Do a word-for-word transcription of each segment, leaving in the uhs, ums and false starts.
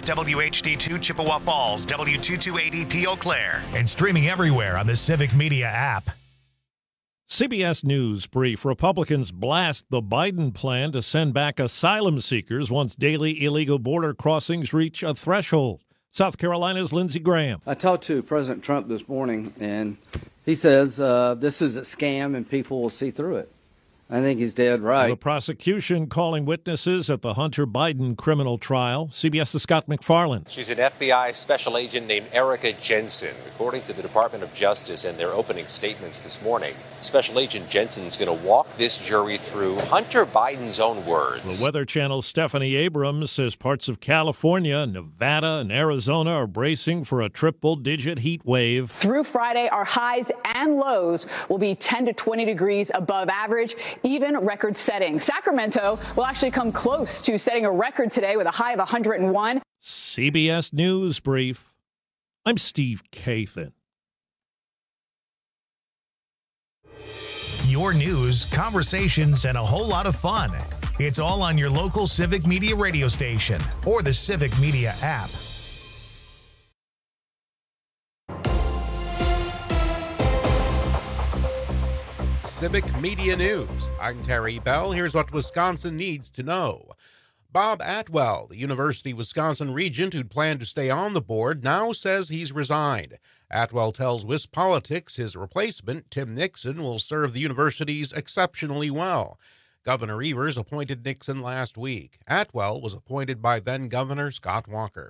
W H D two Chippewa Falls, W two two eight E P Eau Claire, and streaming everywhere on the Civic Media app. C B S News brief. Republicans blast the Biden plan to send back asylum seekers once daily illegal border crossings reach a threshold. South Carolina's Lindsey Graham. I talked to President Trump this morning, and he says uh, this is a scam and people will see through it. I think he's dead right. The prosecution calling witnesses at the Hunter Biden criminal trial. CBS's Scott McFarland. She's an F B I special agent named Erica Jensen. According to the Department of Justice and their opening statements this morning, Special Agent Jensen's going to walk this jury through Hunter Biden's own words. The Weather Channel's Stephanie Abrams says parts of California, Nevada, and Arizona are bracing for a triple-digit heat wave. Through Friday, our highs and lows will be ten to twenty degrees above average, even record-setting. Sacramento will actually come close to setting a record today with a high of one hundred one. C B S News Brief. I'm Steve Kathan. Your news, conversations, and a whole lot of fun. It's all on your local Civic Media radio station or the Civic Media app. Civic Media News. I'm Terry Bell. Here's what Wisconsin needs to know. Bob Atwell, the University of Wisconsin regent who'd planned to stay on the board, now says he's resigned. Atwell tells WisPolitics his replacement, Tim Nixon, will serve the universities exceptionally well. Governor Evers appointed Nixon last week. Atwell was appointed by then-Governor Scott Walker.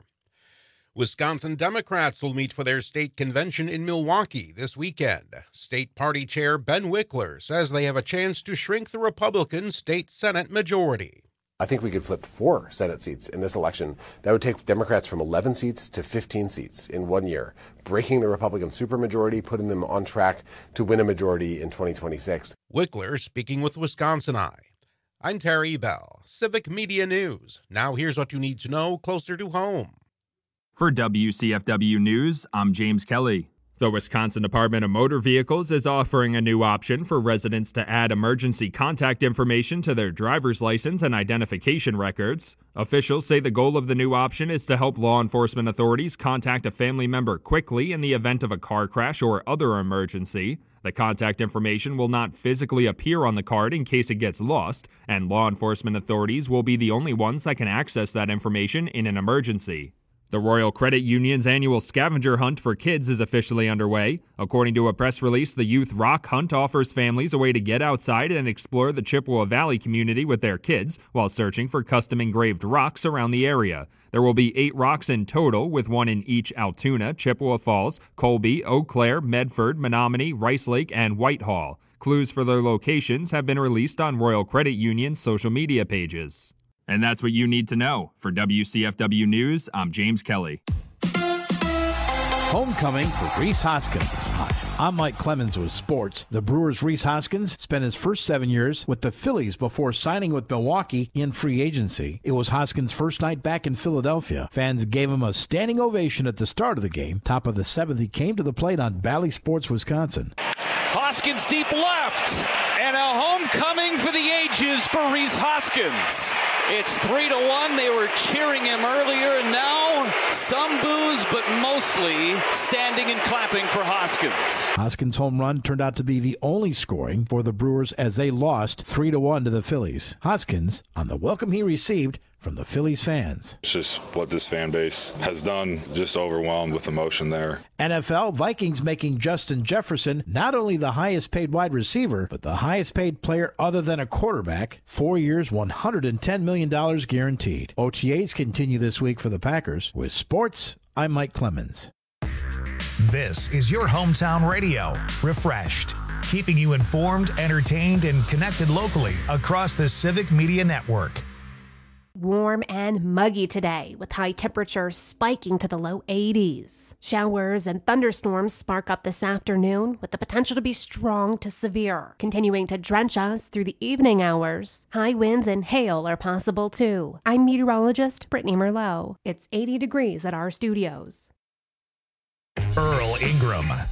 Wisconsin Democrats will meet for their state convention in Milwaukee this weekend. State Party Chair Ben Wickler says they have a chance to shrink the Republican state Senate majority. I think we could flip four Senate seats in this election. That would take Democrats from eleven seats to fifteen seats in one year, breaking the Republican supermajority, putting them on track to win a majority in twenty twenty-six. Wickler speaking with Wisconsin Eye. I'm Terry Bell, Civic Media News. Now here's what you need to know closer to home. For W C F W News, I'm James Kelly. The Wisconsin Department of Motor Vehicles is offering a new option for residents to add emergency contact information to their driver's license and identification records. Officials say the goal of the new option is to help law enforcement authorities contact a family member quickly in the event of a car crash or other emergency. The contact information will not physically appear on the card in case it gets lost, and law enforcement authorities will be the only ones that can access that information in an emergency. The Royal Credit Union's annual scavenger hunt for kids is officially underway. According to a press release, the Youth Rock Hunt offers families a way to get outside and explore the Chippewa Valley community with their kids while searching for custom-engraved rocks around the area. There will be eight rocks in total, with one in each Altoona, Chippewa Falls, Colby, Eau Claire, Medford, Menominee, Rice Lake, and Whitehall. Clues for their locations have been released on Royal Credit Union's social media pages. And that's what you need to know. For W C F W News, I'm James Kelly. Homecoming for Rhys Hoskins. Hi, I'm Mike Clemens with sports. The Brewers' Rhys Hoskins spent his first seven years with the Phillies before signing with Milwaukee in free agency. It was Hoskins' first night back in Philadelphia. Fans gave him a standing ovation at the start of the game. Top of the seventh, he came to the plate on Bally Sports, Wisconsin. Hoskins deep left, and a homecoming for the ages for Rhys Hoskins. It's three to one. They were cheering him earlier, and now some boos, but mostly standing and clapping for Hoskins. Hoskins' home run turned out to be the only scoring for the Brewers as they lost three to one to the Phillies. Hoskins on the welcome he received from the Phillies fans. It's just what this fan base has done, just overwhelmed with emotion there. N F L, Vikings making Justin Jefferson not only the highest paid wide receiver, but the highest paid player other than a quarterback. Four years, one hundred ten million dollars guaranteed. O T As continue this week for the Packers. With sports, I'm Mike Clemens. This is your hometown radio, Refreshed, keeping you informed, entertained, and connected locally across the Civic Media Network. Warm and muggy today, with high temperatures spiking to the low eighties. Showers and thunderstorms spark up this afternoon, with the potential to be strong to severe, continuing to drench us through the evening hours. High winds and hail are possible too. I'm meteorologist Brittany Merlot. It's eighty degrees at our studios. Earl Ingram.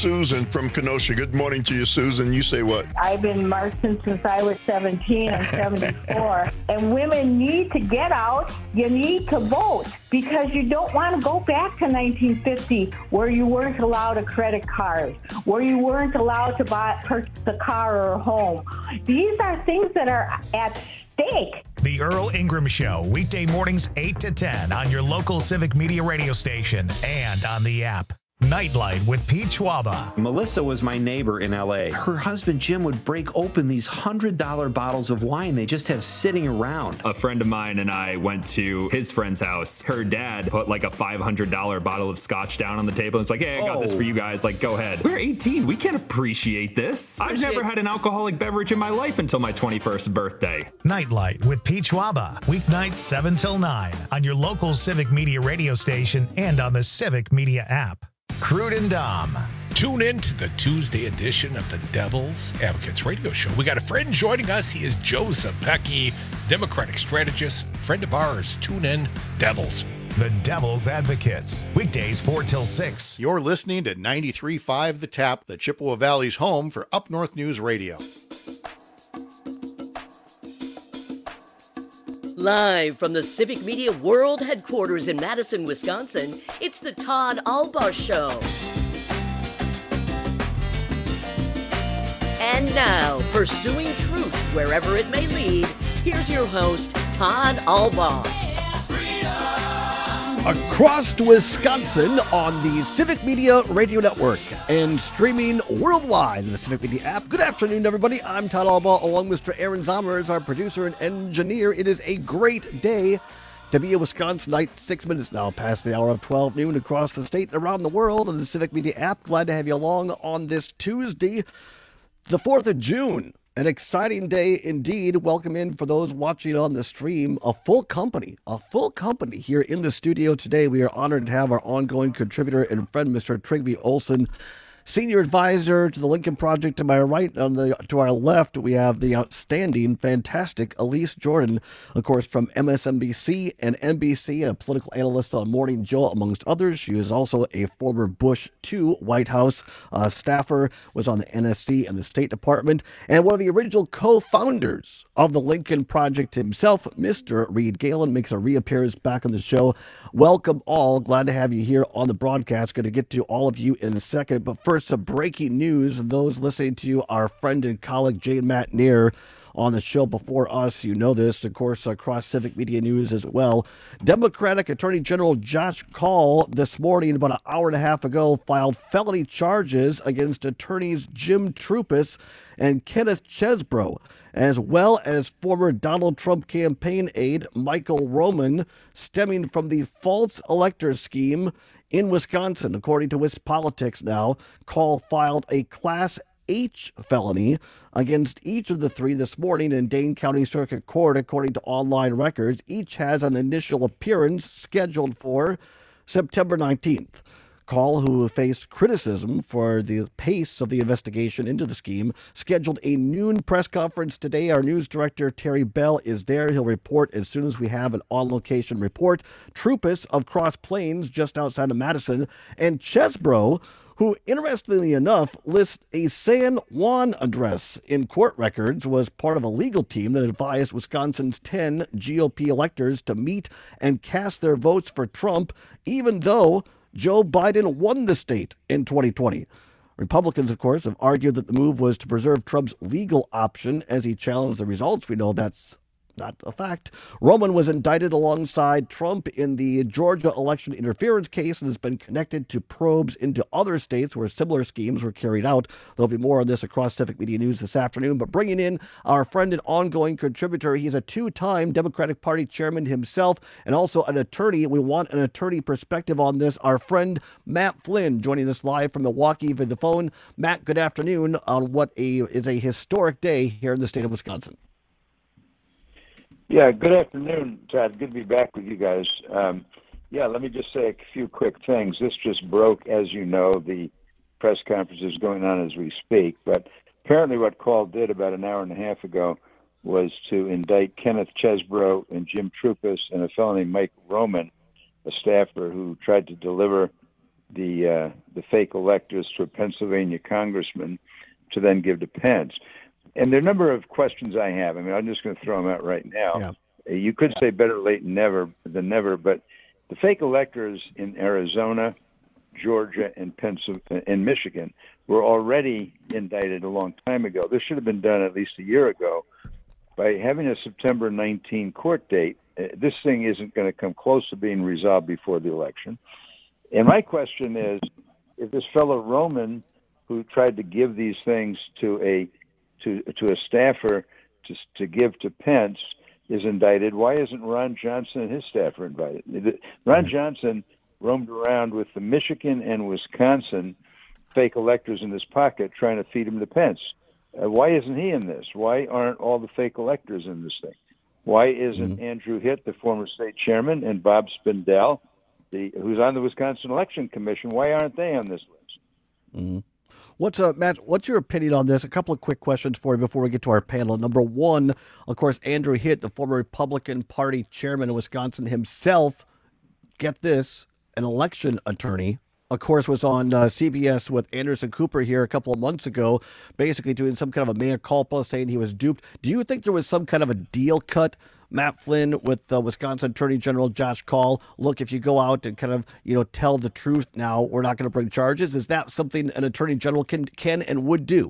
Susan from Kenosha. Good morning to you, Susan. You say what? I've been marching since I was seventeen. I'm seventy-four. And women need to get out. You need to vote because you don't want to go back to nineteen fifty where you weren't allowed a credit card, where you weren't allowed to buy purchase a car or a home. These are things that are at stake. The Earl Ingram Show, weekday mornings eight to ten on your local Civic Media radio station and on the app. Nightlight with Pete Schwaba. Melissa was my neighbor in L A. Her husband Jim would break open these one hundred dollar bottles of wine they just have sitting around. A friend of mine and I went to his friend's house. Her dad put like a five hundred dollar bottle of scotch down on the table. It's like, hey, I got oh. this for you guys. Like, go ahead. We're eighteen. We can't appreciate this. I've never had an alcoholic beverage in my life until my twenty-first birthday. Nightlight with Pete Schwaba. Weeknights seven till nine on your local Civic Media radio station and on the Civic Media app. Crude and Dom. Tune in to the Tuesday edition of the Devil's Advocates radio show. We got a friend joining us. He is Joe Zepecki, Democratic strategist, friend of ours. Tune in, Devils. The Devil's Advocates. Weekdays four till six. You're listening to ninety-three point five The Tap, the Chippewa Valley's home for Up North News Radio. Live from the Civic Media World Headquarters in Madison, Wisconsin, it's the Todd Albaugh Show. And now, pursuing truth wherever it may lead, here's your host, Todd Albaugh. Across Wisconsin on the Civic Media Radio Network and streaming worldwide in the Civic Media app. Good afternoon, everybody. I'm Todd Albaugh, along with Mister Aaron Zommers, our producer and engineer. It is a great day to be a Wisconsinite. Six minutes now past the hour of twelve noon across the state and around the world on the Civic Media app. Glad to have you along on this Tuesday, the fourth of June. An exciting day indeed. Welcome in for those watching on the stream. A full company, a full company here in the studio today. We are honored to have our ongoing contributor and friend, Mister Trygve Olsen, senior advisor to the Lincoln Project. To my right, on the to our left, we have the outstanding, fantastic Elise Jordan, of course, from M S N B C and N B C, and a political analyst on Morning Joe, amongst others. She is also a former Bush two White House uh, staffer, was on the N S C and the State Department, and one of the original co-founders of the Lincoln Project himself. Mister Reed Galen makes a reappearance back on the show. Welcome all. Glad to have you here on the broadcast. Going to get to all of you in a second, but first, some breaking news. Those listening to our friend and colleague Jane Matnier on the show before us, you know this, of course, across Civic Media News as well. Democratic Attorney General Josh Kaul this morning, about an hour and a half ago, filed felony charges against attorneys Jim Troupis and Kenneth Chesbro, as well as former Donald Trump campaign aide Michael Roman, stemming from the false elector scheme in Wisconsin. According to WisPolitics now, Kaul filed a Class H felony against each of the three this morning in Dane County Circuit Court, according to online records. Each has an initial appearance scheduled for September nineteenth. Kaul, who faced criticism for the pace of the investigation into the scheme, scheduled a noon press conference today. Our news director, Terry Bell, is there. He'll report as soon as we have an on-location report. Troupis of Cross Plains, just outside of Madison, and Chesbro, who, interestingly enough, lists a San Juan address in court records, was part of a legal team that advised Wisconsin's ten G O P electors to meet and cast their votes for Trump, even though Joe Biden won the state in twenty twenty. Republicans, of course, have argued that the move was to preserve Trump's legal option as he challenged the results. We know that's not a fact. Roman was indicted alongside Trump in the Georgia election interference case and has been connected to probes into other states where similar schemes were carried out. There'll be more on this across Civic Media News this afternoon. But bringing in our friend and ongoing contributor, he's a two-time Democratic Party chairman himself and also an attorney. We want an attorney perspective on this. Our friend Matt Flynn joining us live from Milwaukee via the phone. Matt, good afternoon on what a, is a historic day here in the state of Wisconsin. Yeah, good afternoon, Todd. Good to be back with you guys. Um, yeah, let me just say a few quick things. This just broke, as you know. The press conference is going on as we speak. But apparently what Kaul did about an hour and a half ago was to indict Kenneth Chesbro and Jim Troupis and a fellow named Mike Roman, a staffer who tried to deliver the uh, the fake electors to a Pennsylvania congressman to then give to Pence. And there are a number of questions I have. I mean, I'm just going to throw them out right now. Yeah. You could say better late than never than never, but the fake electors in Arizona, Georgia, and Pennsylvania, and Michigan were already indicted a long time ago. This should have been done at least a year ago. By having a September nineteenth court date, uh, this thing isn't going to come close to being resolved before the election. And my question is, if this fellow Roman, who tried to give these things to a to to a staffer to to give to Pence, is indicted, why isn't Ron Johnson and his staffer invited? Ron Johnson roamed around with the Michigan and Wisconsin fake electors in his pocket trying to feed them to Pence. Uh, why isn't he in this? Why aren't all the fake electors in this thing? Why isn't mm-hmm. Andrew Hitt, the former state chairman, and Bob Spindell, the, who's on the Wisconsin Election Commission, why aren't they on this list? Mm-hmm. What's uh, Matt? What's your opinion on this? A couple of quick questions for you before we get to our panel. Number one, of course, Andrew Hitt, the former Republican Party chairman in Wisconsin himself, get this, an election attorney, of course, was on uh, C B S with Anderson Cooper here a couple of months ago, basically doing some kind of a mea culpa, saying he was duped. Do you think there was some kind of a deal cut, Matt Flynn, with uh, Wisconsin Attorney General Josh Kaul? Look, if you go out and kind of, you know, tell the truth now, we're not going to bring charges. Is that something an attorney general can can and would do?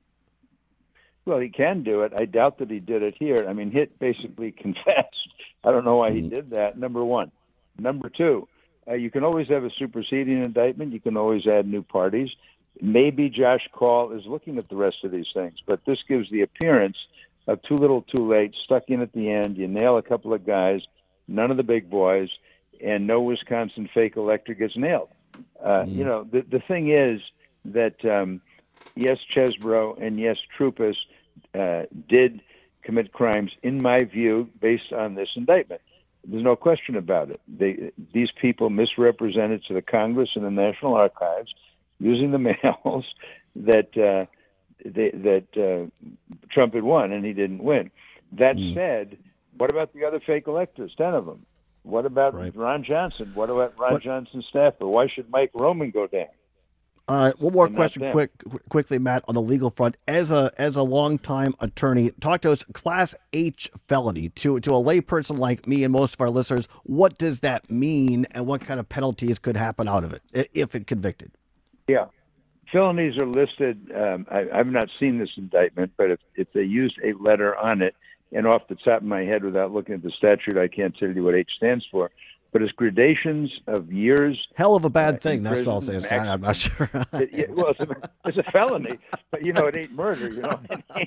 Well, he can do it. I doubt that he did it here. I mean, Hitt basically confessed. I don't know why he did that, number one. Number two, Uh, you can always have a superseding indictment. You can always add new parties. Maybe Josh Kaul is looking at the rest of these things, but this gives the appearance of too little, too late, stuck in at the end. You nail a couple of guys, none of the big boys, and no Wisconsin fake elector gets nailed. Uh, mm. You know, the, the thing is that, um, yes, Chesbro and yes, Troupis uh, did commit crimes, in my view, based on this indictment. There's no question about it. They, these people misrepresented to the Congress and the National Archives using the mails that uh, they, that uh, Trump had won, and he didn't win. That mm. said, what about the other fake electors, ten of them? What about right. Ron Johnson? What about Ron what? Johnson's staffer? Why should Mike Roman go down? Uh, one more question, quick, quickly, Matt, on the legal front. As a as a longtime attorney, talk to us. Class H felony to to a layperson like me and most of our listeners. What does that mean, and what kind of penalties could happen out of it if it convicted? Yeah, felonies are listed. Um, I, I've not seen this indictment, but if if they use a letter on it, and off the top of my head, without looking at the statute, I can't tell you what H stands for. But it's gradations of years. Hell of a bad uh, thing. That's all I'll say. I'm not sure. it, it, well, it's a, it's a felony, but you know it ain't murder. You know,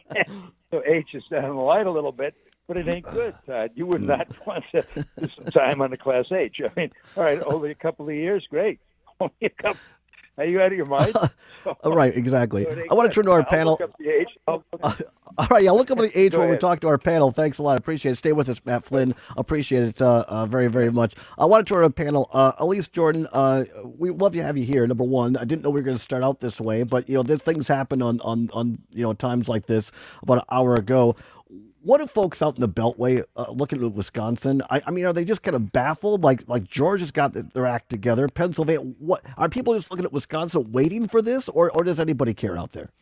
so H is down the line a little bit, but it ain't good, Todd. You would not want to do some time on the Class H. I mean, all right, only a couple of years, great. Only a couple. Are you out of your mind? All right, exactly. So I want to turn to our I'll panel. Look up the age. I'll look up... All right, yeah, look up the age Go when ahead. we talk to our panel. Thanks a lot. I appreciate it. Stay with us, Matt Flynn. Appreciate it uh, uh, very, very much. I want to turn to our panel. Uh, Elise Jordan, uh, we love to have you here, number one. I didn't know we were going to start out this way, but, you know, this things happen on, on, on, you know, times like this about an hour ago. What do folks out in the Beltway uh, looking at Wisconsin? I, I mean, are they just kind of baffled? Like, like Georgia's got their act together. Pennsylvania, what are people just looking at Wisconsin waiting for this, or, or does anybody care out there?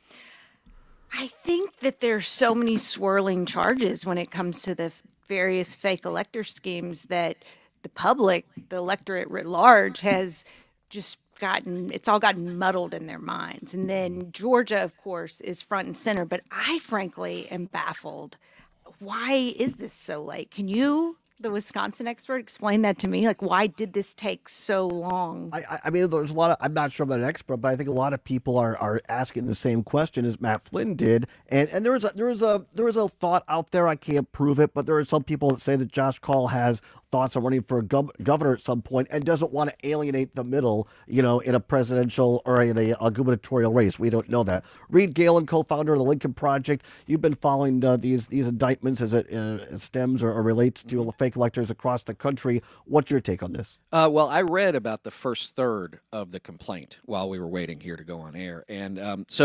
I think that there's so many swirling charges when it comes to the various fake elector schemes that the public, the electorate writ large, has just gotten, it's all gotten muddled in their minds. And then Georgia, of course, is front and center. But I, frankly, am baffled. Why is this so late? Can you, the Wisconsin expert, explain that to me? Like, why did this take so long? I, I mean, there's a lot of, I'm not sure I'm an expert, but I think a lot of people are, are asking the same question as Matt Flynn did. And and there is a there is a there is a thought out there. I can't prove it, but there are some people that say that Josh Kaul has thoughts on running for gov- governor at some point and doesn't want to alienate the middle, you know, in a presidential or in a, a gubernatorial race. We don't know that. Reed Galen, co-founder of the Lincoln Project, you've been following uh, these these indictments as it uh, stems or, or relates to fake electors across the country. What's your take on this? Uh, well, I read about the first third of the complaint while we were waiting here to go on air. And um, so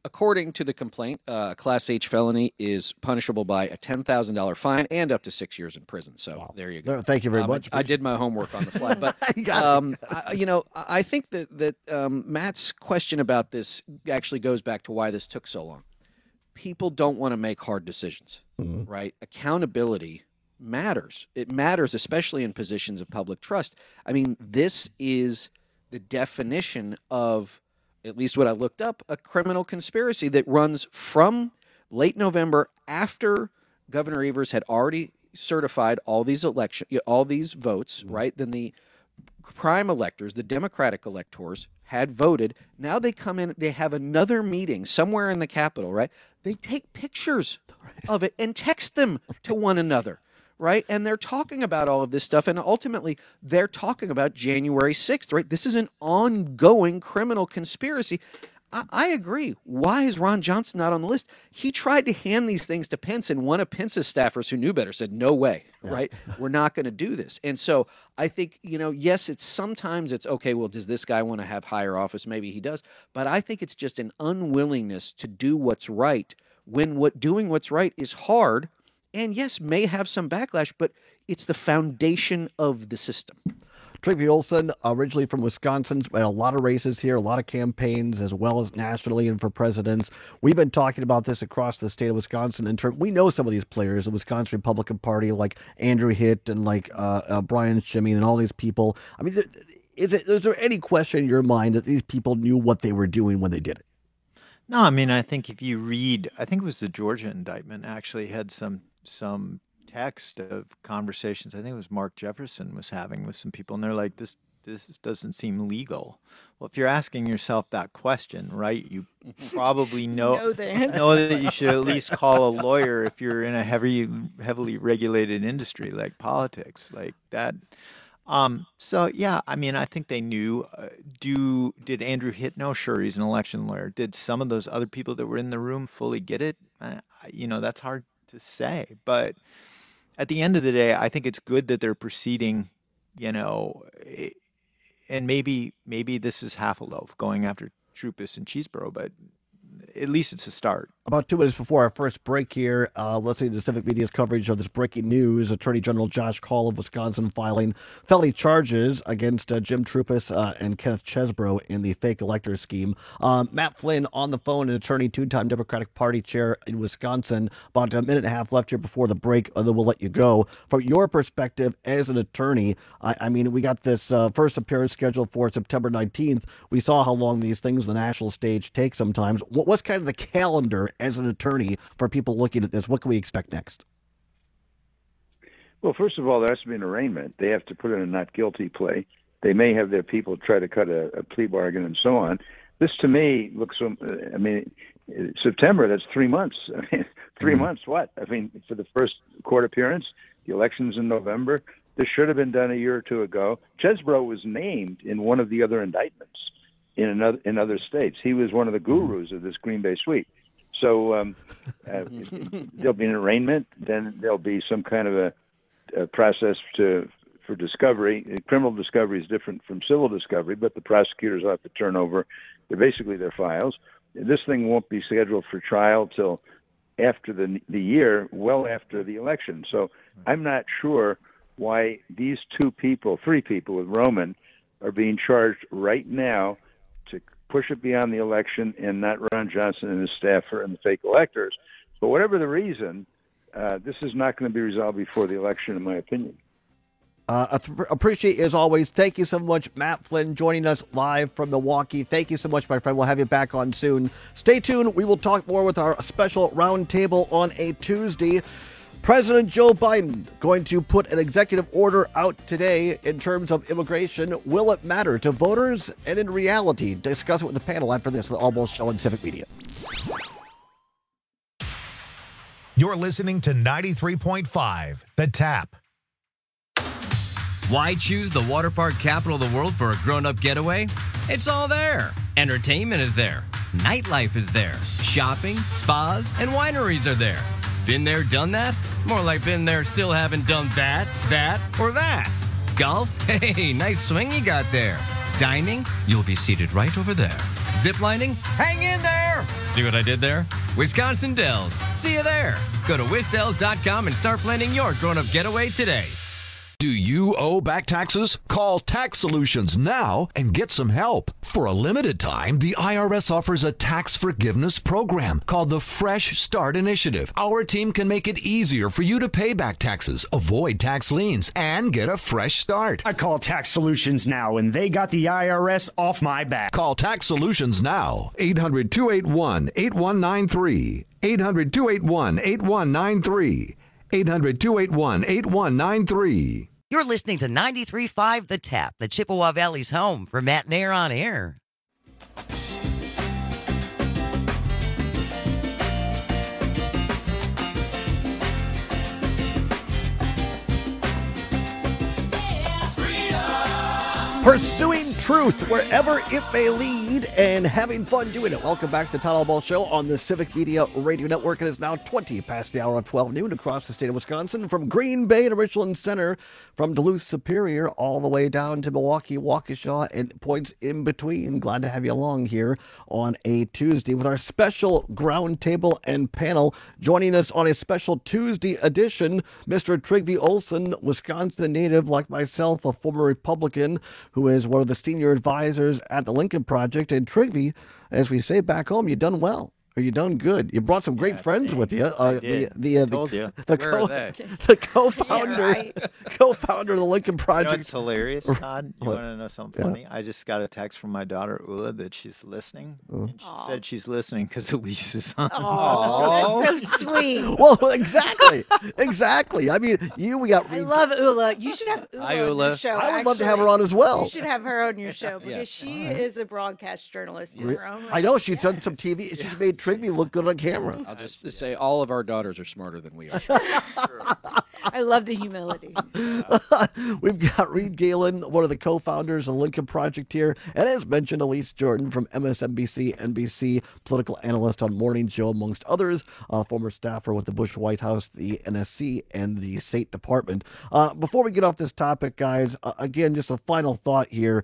According to the complaint, uh, a Class H felony is punishable by a ten thousand dollars fine and up to six years in prison. So wow. There you go. Thank you very um, much. I, I did my homework on the fly. But, um, I, you know, I think that, that um, Matt's question about this actually goes back to why this took so long. People don't want to make hard decisions, mm-hmm. right? Accountability matters. It matters, especially in positions of public trust. I mean, this is the definition of, at least what I looked up, a criminal conspiracy that runs from late November after Governor Evers had already certified all these election, all these votes, mm-hmm. right? Then the prime electors, the Democratic electors, had voted. Now they come in, they have another meeting somewhere in the Capitol, right? They take pictures of it and text them to one another. Right. And they're talking about all of this stuff. And ultimately, they're talking about January sixth. Right. This is an ongoing criminal conspiracy. I, I agree. Why is Ron Johnson not on the list? He tried to hand these things to Pence, and one of Pence's staffers who knew better said, no way. Yeah. Right. We're not going to do this. And so I think, you know, yes, it's sometimes it's OK. Well, does this guy want to have higher office? Maybe he does. But I think it's just an unwillingness to do what's right when what doing what's right is hard. And yes, may have some backlash, but it's the foundation of the system. Trygve Olsen, originally from Wisconsin, had a lot of races here, a lot of campaigns, as well as nationally and for presidents. We've been talking about this across the state of Wisconsin. In term, we know some of these players, the Wisconsin Republican Party, like Andrew Hitt and like uh, uh, Brian Schimming and all these people. I mean, is, it, is there any question in your mind that these people knew what they were doing when they did it? No, I mean, I think if you read, I think it was the Georgia indictment actually had some some text of conversations. I think it was Mark Jefferson was having with some people, and they're like, this this doesn't seem legal. Well, if you're asking yourself that question, right, you probably know, know, the answer. know that you should at least call a lawyer if you're in a heavy, heavily regulated industry like politics, like that. Um, so, yeah, I mean, I think they knew. Uh, do Did Andrew Hitt know? Sure, he's an election lawyer. Did some of those other people that were in the room fully get it? Uh, you know, that's hard to say. But at the end of the day, I think it's good that they're proceeding, you know, and maybe maybe this is half a loaf going after Troopus and Cheeseboro, but at least it's a start. About two minutes before our first break here, uh, let's see the Civic Media's coverage of this breaking news. Attorney General Josh Kaul of Wisconsin filing felony charges against uh, Jim Troopus uh, and Kenneth Chesebro in the fake elector scheme. Um, Matt Flynn on the phone, an attorney, two-time Democratic Party chair in Wisconsin. About a minute and a half left here before the break, and then we'll let you go. From your perspective as an attorney, I, I mean, we got this uh, first appearance scheduled for September nineteenth. We saw how long these things, the national stage, take sometimes. What, what's kind of the calendar as an attorney for people looking at this? What can we expect next? Well, first of all, there has to be an arraignment. They have to put in a not guilty plea. They may have their people try to cut a, a plea bargain and so on. This, to me, looks, I mean, September, that's three months. I mean, three mm-hmm. months, what? I mean, for the first court appearance, the election's in November. This should have been done a year or two ago. Chesebro was named in one of the other indictments in another in other states. He was one of the gurus of this Green Bay sweep. So um, uh, there'll be an arraignment. Then there'll be some kind of a, a process to for discovery. Criminal discovery is different from civil discovery, but the prosecutors will have to turn over they're basically their files. This thing won't be scheduled for trial till after the the year, well after the election. So I'm not sure why these two people, three people with Roman, are being charged right now to push it beyond the election and not Ron Johnson and his staffer and the fake electors. But whatever the reason, uh, this is not going to be resolved before the election, in my opinion. Uh, appreciate, as always. Thank you so much, Matt Flynn, joining us live from Milwaukee. Thank you so much, my friend. We'll have you back on soon. Stay tuned. We will talk more with our special roundtable on a Tuesday. President Joe Biden going to put an executive order out today in terms of immigration. Will it matter to voters? And in reality, discuss it with the panel after this, the Almost Show on Civic Media. You're listening to ninety-three point five, The Tap. Why choose the water park capital of the world for a grown-up getaway? It's all there. Entertainment is there. Nightlife is there. Shopping, spas, and wineries are there. Been there, done that? More like been there, still haven't done that, that, or that. Golf? Hey, nice swing you got there. Dining? You'll be seated right over there. Ziplining? Hang in there! See what I did there? Wisconsin Dells. See you there. Go to wisdells dot com and start planning your grown-up getaway today. Do you owe back taxes? Call Tax Solutions now and get some help. For a limited time, the I R S offers a tax forgiveness program called the Fresh Start Initiative. Our team can make it easier for you to pay back taxes, avoid tax liens, and get a fresh start. I call Tax Solutions now, and they got the I R S off my back. Call Tax Solutions now. eight hundred, two eight one, eight one nine three. eight hundred, two eight one, eight one nine three. eight hundred, two eight one, eight one nine three. You're listening to ninety-three point five The Tap, the Chippewa Valley's home for Matt Nair on Air. Pursuing truth wherever it may lead and having fun doing it. Welcome back to the Todd Ball Show on the Civic Media Radio Network. It is now twenty past the hour of twelve noon across the state of Wisconsin, from Green Bay to Richland Center, from Duluth Superior all the way down to Milwaukee, Waukesha, and points in between. Glad to have you along here on a Tuesday with our special ground table and panel. Joining us on a special Tuesday edition, Mister Trygve Olsen, Wisconsin native like myself, a former Republican who is one of the senior advisors at the Lincoln Project. And Trygve, as we say back home, you done well. Or you done good. You brought some great yeah, friends with you. Uh, the the, uh, told the, you. the, Where co- are they? the co-founder, Yeah, right. co-founder of the Lincoln Project. You know what's hilarious, Todd? You What? want to know something Yeah. funny? I just got a text from my daughter, Ula, that she's listening. Oh. And she said she's listening because Elise is on. Oh, that's so sweet. Well, exactly, exactly. I mean, you we got. I love Ula. You should have Ula, Hi, on Ula. your show. I would love to actually. have her on as well. You should have her on your show because Yeah. she is a broadcast journalist in her own right. I know she's done some T V. She's made Trygve look good on camera. I'll just say all of our daughters are smarter than we are. I love the humility. We've got Reed Galen, one of the co-founders of the Lincoln Project here, and as mentioned, Elise Jordan from M S N B C, N B C, political analyst on Morning Joe, amongst others, uh, former staffer with the Bush White House, the N S C, and the State Department. Uh, before we get off this topic, guys, uh, again, just a final thought here.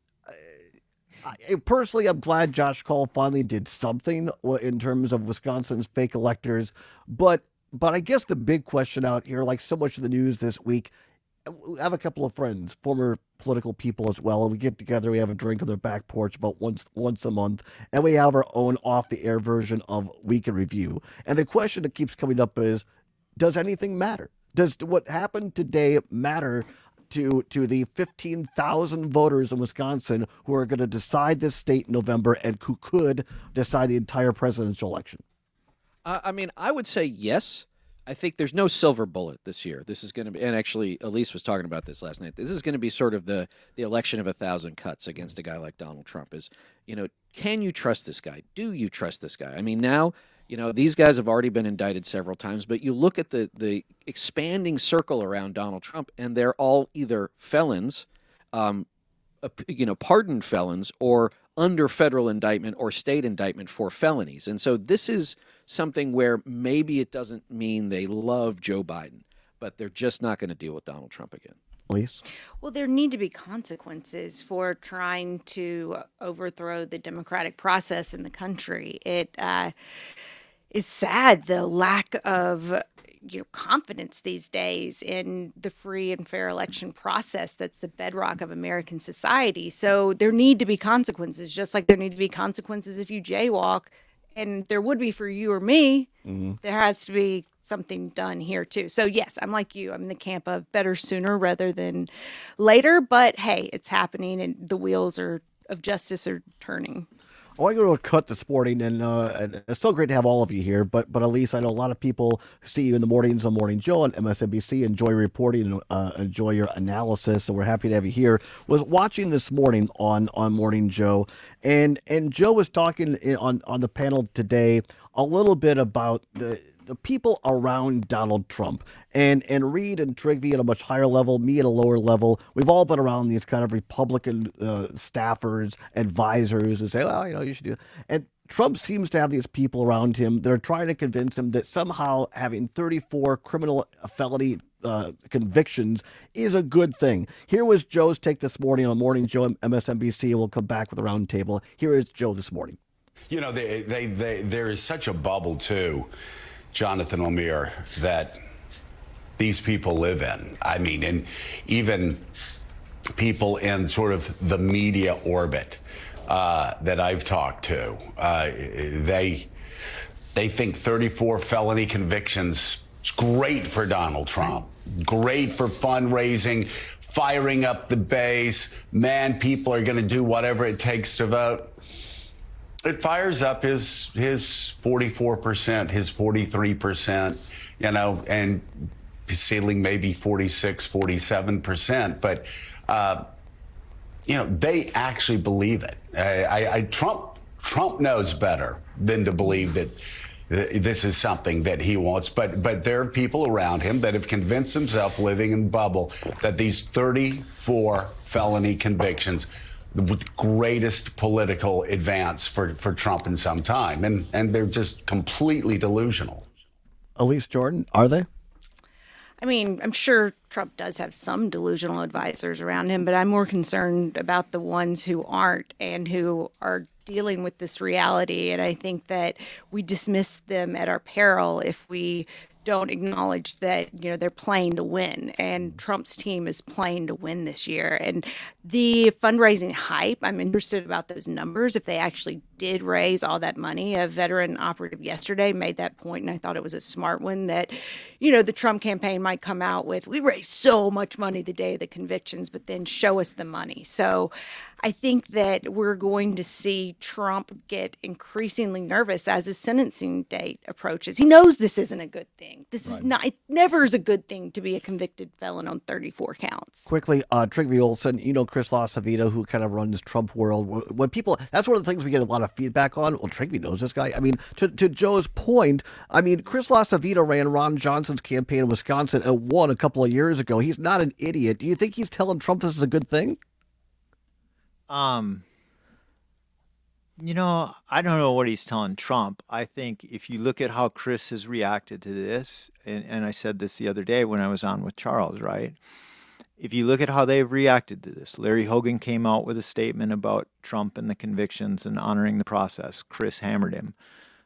I, personally, I'm glad Josh Cole finally did something in terms of Wisconsin's fake electors, but but I guess the big question out here, like so much of the news this week, I have a couple of friends, former political people as well, and we get together, we have a drink on their back porch about once once a month, and we have our own off-the-air version of Week in Review. And the question that keeps coming up is, does anything matter? Does what happened today matter to to the fifteen thousand voters in Wisconsin who are going to decide this state in November and who could decide the entire presidential election? Uh, I mean, I would say yes. I think there's no silver bullet this year. This is going to be, and actually, Elise was talking about this last night. This is going to be sort of the the election of a thousand cuts against a guy like Donald Trump. Is, you know, can you trust this guy? Do you trust this guy? I mean, now, you know, these guys have already been indicted several times, but you look at the the expanding circle around Donald Trump, and they're all either felons, um, uh, you know, pardoned felons, or under federal indictment or state indictment for felonies. And so this is something where maybe it doesn't mean they love Joe Biden, but they're just not going to deal with Donald Trump again. Elise? Well, there need to be consequences for trying to overthrow the democratic process in the country. It uh, is sad, the lack of you know confidence these days in the free and fair election process that's the bedrock of American society. So there need to be consequences, just like there need to be consequences if you jaywalk, and there would be for you or me. Mm-hmm. There has to be something done here too. So yes, I'm like you. I'm in the camp of better sooner rather than later, but hey, it's happening and the wheels are of justice are turning. I want to go to a cut this morning, and, uh, and it's so great to have all of you here. But, but Elise, I know a lot of people see you in the mornings on Morning Joe and M S N B C, enjoy reporting and uh, enjoy your analysis, and we're happy to have you here. Was watching this morning on, on Morning Joe, and and Joe was talking in, on on the panel today a little bit about the. the people around Donald Trump, and and Reed and Trygve at a much higher level, me at a lower level. We've all been around these kind of Republican uh, staffers, advisors, who say, well, you know, you should do it. And Trump seems to have these people around him that are trying to convince him that somehow having thirty-four criminal felony uh, convictions is a good thing. Here was Joe's take this morning on Morning Joe on M S N B C, and we'll come back with a round table. Here is Joe this morning. You know, they, they, they, there is such a bubble, too, Jonathan O'Meara, that these people live in. I mean, and even people in sort of the media orbit uh, that I've talked to, uh, they they think thirty-four felony convictions is great for Donald Trump, great for fundraising, firing up the base. Man, people are going to do whatever it takes to vote. It fires up his his forty-four percent, his forty-three percent, you know, and ceiling maybe forty-six, forty-seven percent. But, uh, you know, they actually believe it. I, I, I Trump Trump knows better than to believe that this is something that he wants. But but there are people around him that have convinced themselves, living in the bubble, that these thirty-four felony convictions, the greatest political advance for, for Trump in some time. And, and they're just completely delusional. Elise Jordan, are they? I mean, I'm sure Trump does have some delusional advisors around him, but I'm more concerned about the ones who aren't and who are dealing with this reality. And I think that we dismiss them at our peril if we don't acknowledge that, you know, they're playing to win, and Trump's team is playing to win this year. And the fundraising hype, I'm interested about those numbers. If they actually did raise all that money, a veteran operative yesterday made that point, and I thought it was a smart one, that, you know, the Trump campaign might come out with, we raised so much money the day of the convictions, but then show us the money. So I think that we're going to see Trump get increasingly nervous as his sentencing date approaches. He knows this isn't a good thing. This right. is not, it never is a good thing to be a convicted felon on thirty-four counts. Quickly, uh, Trygve Olsen, you know Chris LaCivita, who kind of runs Trump World. When people, that's one of the things we get a lot of feedback on. Well, Trygve knows this guy. I mean, to, to Joe's point, I mean, Chris LaCivita ran Ron Johnson's campaign in Wisconsin and won a couple of years ago. He's not an idiot. Do you think he's telling Trump this is a good thing? Um, you know, I don't know what he's telling Trump. I think if you look at how Chris has reacted to this, and, and I said this the other day when I was on with Charles, right? If you look at how they've reacted to this, Larry Hogan came out with a statement about Trump and the convictions and honoring the process. Chris hammered him.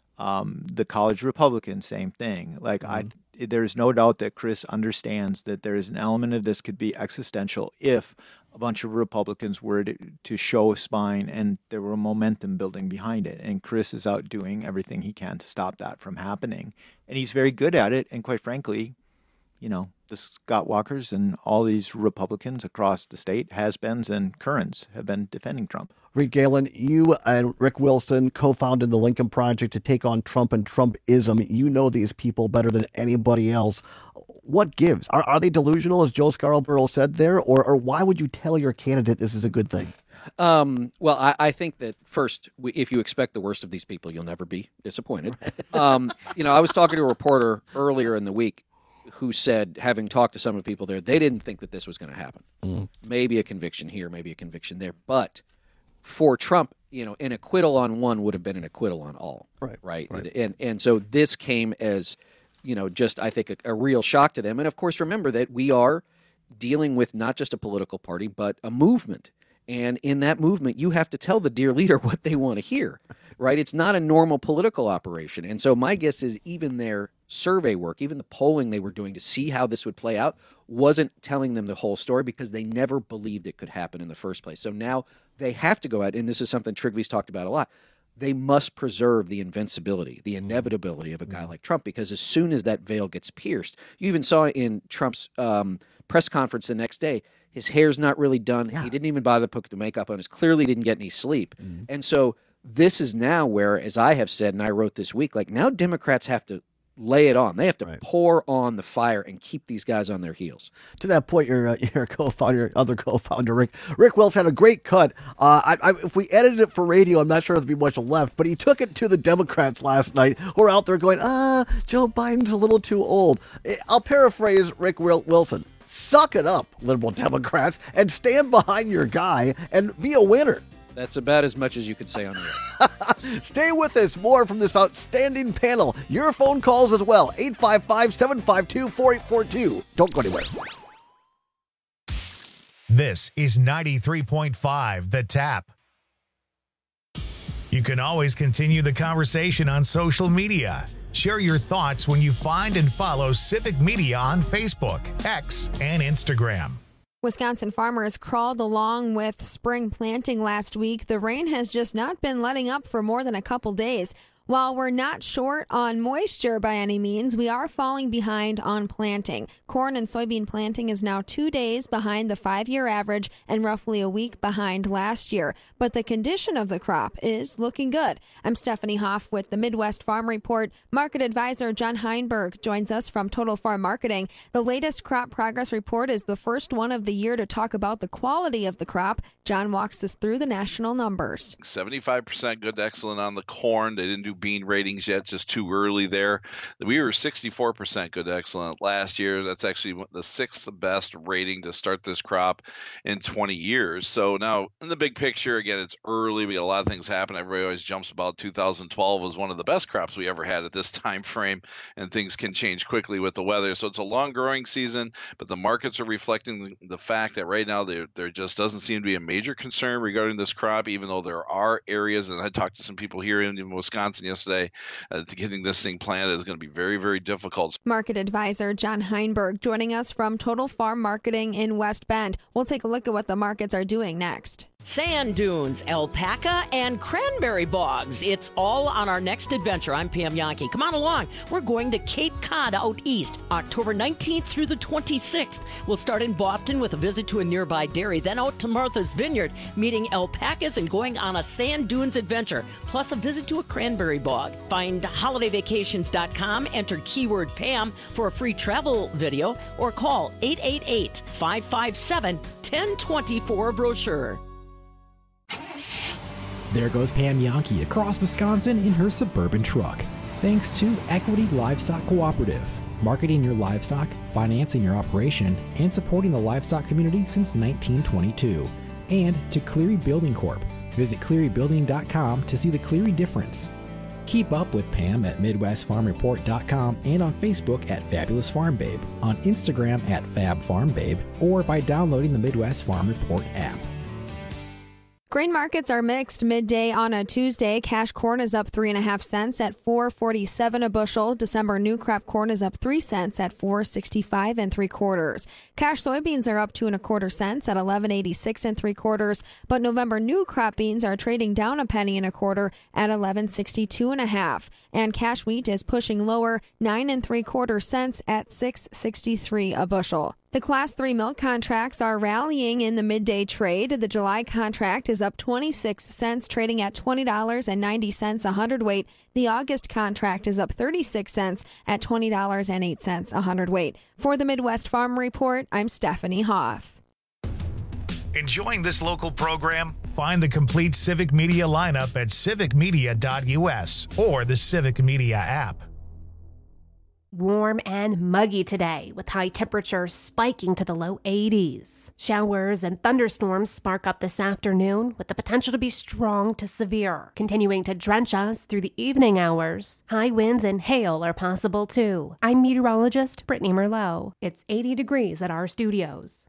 Um, the college Republicans, same thing. Like, mm-hmm. I, there's no doubt that Chris understands that there is an element of this could be existential if a bunch of Republicans were to, to show a spine and there were momentum building behind it. And Chris is out doing everything he can to stop that from happening. And he's very good at it. And quite frankly, you know, the Scott Walkers and all these Republicans across the state, has-beens and currents, have been defending Trump. Reed Galen, you and Rick Wilson co-founded the Lincoln Project to take on Trump and Trumpism. You know these people better than anybody else. What gives? Are, are they delusional, as Joe Scarborough said there, or, or why would you tell your candidate this is a good thing? Um, well, I, I think that first, we, if you expect the worst of these people, you'll never be disappointed. Um, you know, I was talking to a reporter earlier in the week who said, having talked to some of the people there, they didn't think that this was going to happen. Mm. Maybe a conviction here, maybe a conviction there. But for Trump, you know, an acquittal on one would have been an acquittal on all. Right. Right. right. And and so this came as, you know, just, I think, a, a real shock to them. And of course, remember that we are dealing with not just a political party, but a movement. And in that movement, you have to tell the dear leader what they want to hear. Right. It's not a normal political operation. And so my guess is even their survey work, even the polling they were doing to see how this would play out, wasn't telling them the whole story because they never believed it could happen in the first place. So now they have to go out, and this is something Trygve's talked about a lot. They must preserve the invincibility, the inevitability of a guy like Trump, because as soon as that veil gets pierced, you even saw in Trump's um, press conference the next day, his hair's not really done. Yeah. He didn't even bother to put the makeup on. He clearly didn't get any sleep. Mm-hmm. And so this is now where, as I have said, and I wrote this week, like now Democrats have to lay it on. They have to right. pour on the fire and keep these guys on their heels. To that point, your uh, your co-founder, your other co-founder, Rick Rick Wilson, had a great cut. Uh, I, I, if we edited it for radio, I'm not sure there'd be much left, but he took it to the Democrats last night who are out there going, ah, Joe Biden's a little too old. I'll paraphrase Rick Wilson. Suck it up, liberal Democrats, and stand behind your guy and be a winner. That's about as much as you could say on the air. Stay with us. More from this outstanding panel. Your phone calls as well. eight five five, seven five two, four eight four two. Don't go anywhere. This is ninety-three point five The Tap. You can always continue the conversation on social media. Share your thoughts when you find and follow Civic Media on Facebook, X, and Instagram. Wisconsin farmers crawled along with spring planting last week. The rain has just not been letting up for more than a couple days. While we're not short on moisture by any means, we are falling behind on planting. Corn and soybean planting is now two days behind the five-year average and roughly a week behind last year. But the condition of the crop is looking good. I'm Stephanie Hoff with the Midwest Farm Report. Market advisor John Heinberg joins us from Total Farm Marketing. The latest crop progress report is the first one of the year to talk about the quality of the crop. John walks us through the national numbers. seventy-five percent good to excellent on the corn. They didn't do bean ratings yet, just too early there. We were sixty-four percent good to excellent last year. That's actually the sixth best rating to start this crop in twenty years. So now in the big picture, again, it's early. We got a lot of things happen. Everybody always jumps about two thousand twelve was one of the best crops we ever had at this time frame, and things can change quickly with the weather. So it's a long growing season, but the markets are reflecting the fact that right now there, there just doesn't seem to be a major concern regarding this crop, even though there are areas, and I talked to some people here in Wisconsin yesterday, uh, getting this thing planted is going to be very, very difficult. Market advisor John Heinberg joining us from Total Farm Marketing in West Bend. We'll take a look at what the markets are doing next. Sand dunes, alpaca, and cranberry bogs. It's all on our next adventure. I'm Pam Yankee. Come on along. We're going to Cape Cod out east, October nineteenth through the twenty-sixth. We'll start in Boston with a visit to a nearby dairy, then out to Martha's Vineyard, meeting alpacas and going on a sand dunes adventure, plus a visit to a cranberry bog. Find holiday vacations dot com, enter keyword Pam for a free travel video, or call eight eight eight, five five seven, one zero two four brochure. There goes Pam Yankee across Wisconsin in her Suburban truck. Thanks to Equity Livestock Cooperative, marketing your livestock, financing your operation, and supporting the livestock community since nineteen twenty-two. And to Cleary Building Corp. Visit cleary building dot com to see the Cleary difference. Keep up with Pam at midwest farm report dot com and on Facebook at Fabulous Farm Babe, on Instagram at Fab Farm Babe, or by downloading the Midwest Farm Report app. Grain markets are mixed midday on a Tuesday. Cash corn is up three and a half cents at four forty-seven a bushel. December new crop corn is up three cents at four sixty-five and three quarters. Cash soybeans are up two and a quarter cents at eleven eighty-six and three quarters. But November new crop beans are trading down a penny and a quarter at eleven sixty-two and a half. And cash wheat is pushing lower nine and three quarter cents at six sixty-three a bushel. The Class three milk contracts are rallying in the midday trade. The July contract is up twenty-six cents, trading at twenty dollars and ninety cents a hundredweight. The August contract is up thirty-six cents at twenty dollars and eight cents a hundredweight. For the Midwest Farm Report, I'm Stephanie Hoff. Enjoying this local program? Find the complete Civic Media lineup at civic media dot u s or the Civic Media app. Warm and muggy today, with high temperatures spiking to the low eighties. Showers and thunderstorms spark up this afternoon, with the potential to be strong to severe, continuing to drench us through the evening hours. High winds and hail are possible too. I'm meteorologist Brittany Merlot. It's eighty degrees at our studios.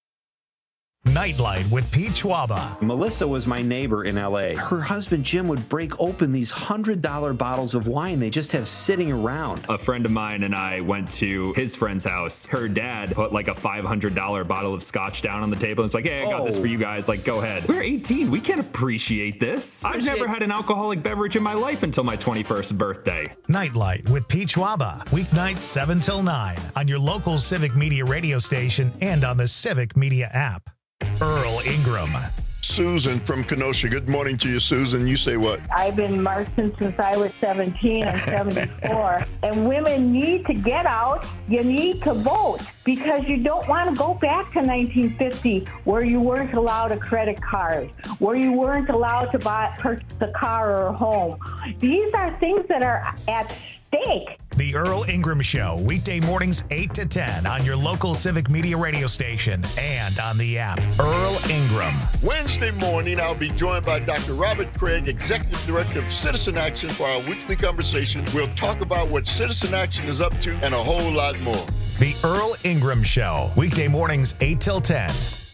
Nightlight with Pete Schwaba. Melissa was my neighbor in L A. Her husband Jim would break open these one hundred dollar bottles of wine they just have sitting around. A friend of mine and I went to his friend's house. Her dad put like a five hundred dollar bottle of scotch down on the table and was like, hey, I got oh. this for you guys. Like, go ahead. We're eighteen. We can't appreciate this. I've never had an alcoholic beverage in my life until my twenty-first birthday. Nightlight with Pete Schwaba. Weeknights seven till nine on your local Civic Media radio station and on the Civic Media app. Earl Ingram. Susan from Kenosha. Good morning to you, Susan. You say what? I've been marching since I was seventeen. I'm seventy-four. And women need to get out. You need to vote because you don't want to go back to nineteen fifty where you weren't allowed a credit card, where you weren't allowed to buy purchase a car or a home. These are things that are at stake. The Earl Ingram Show, weekday mornings eight to ten on your local Civic Media radio station and on the app. Earl Ingram. Wednesday morning, I'll be joined by Doctor Robert Craig, Executive Director of Citizen Action, for our weekly conversation. We'll talk about what Citizen Action is up to and a whole lot more. The Earl Ingram Show, weekday mornings eight till ten.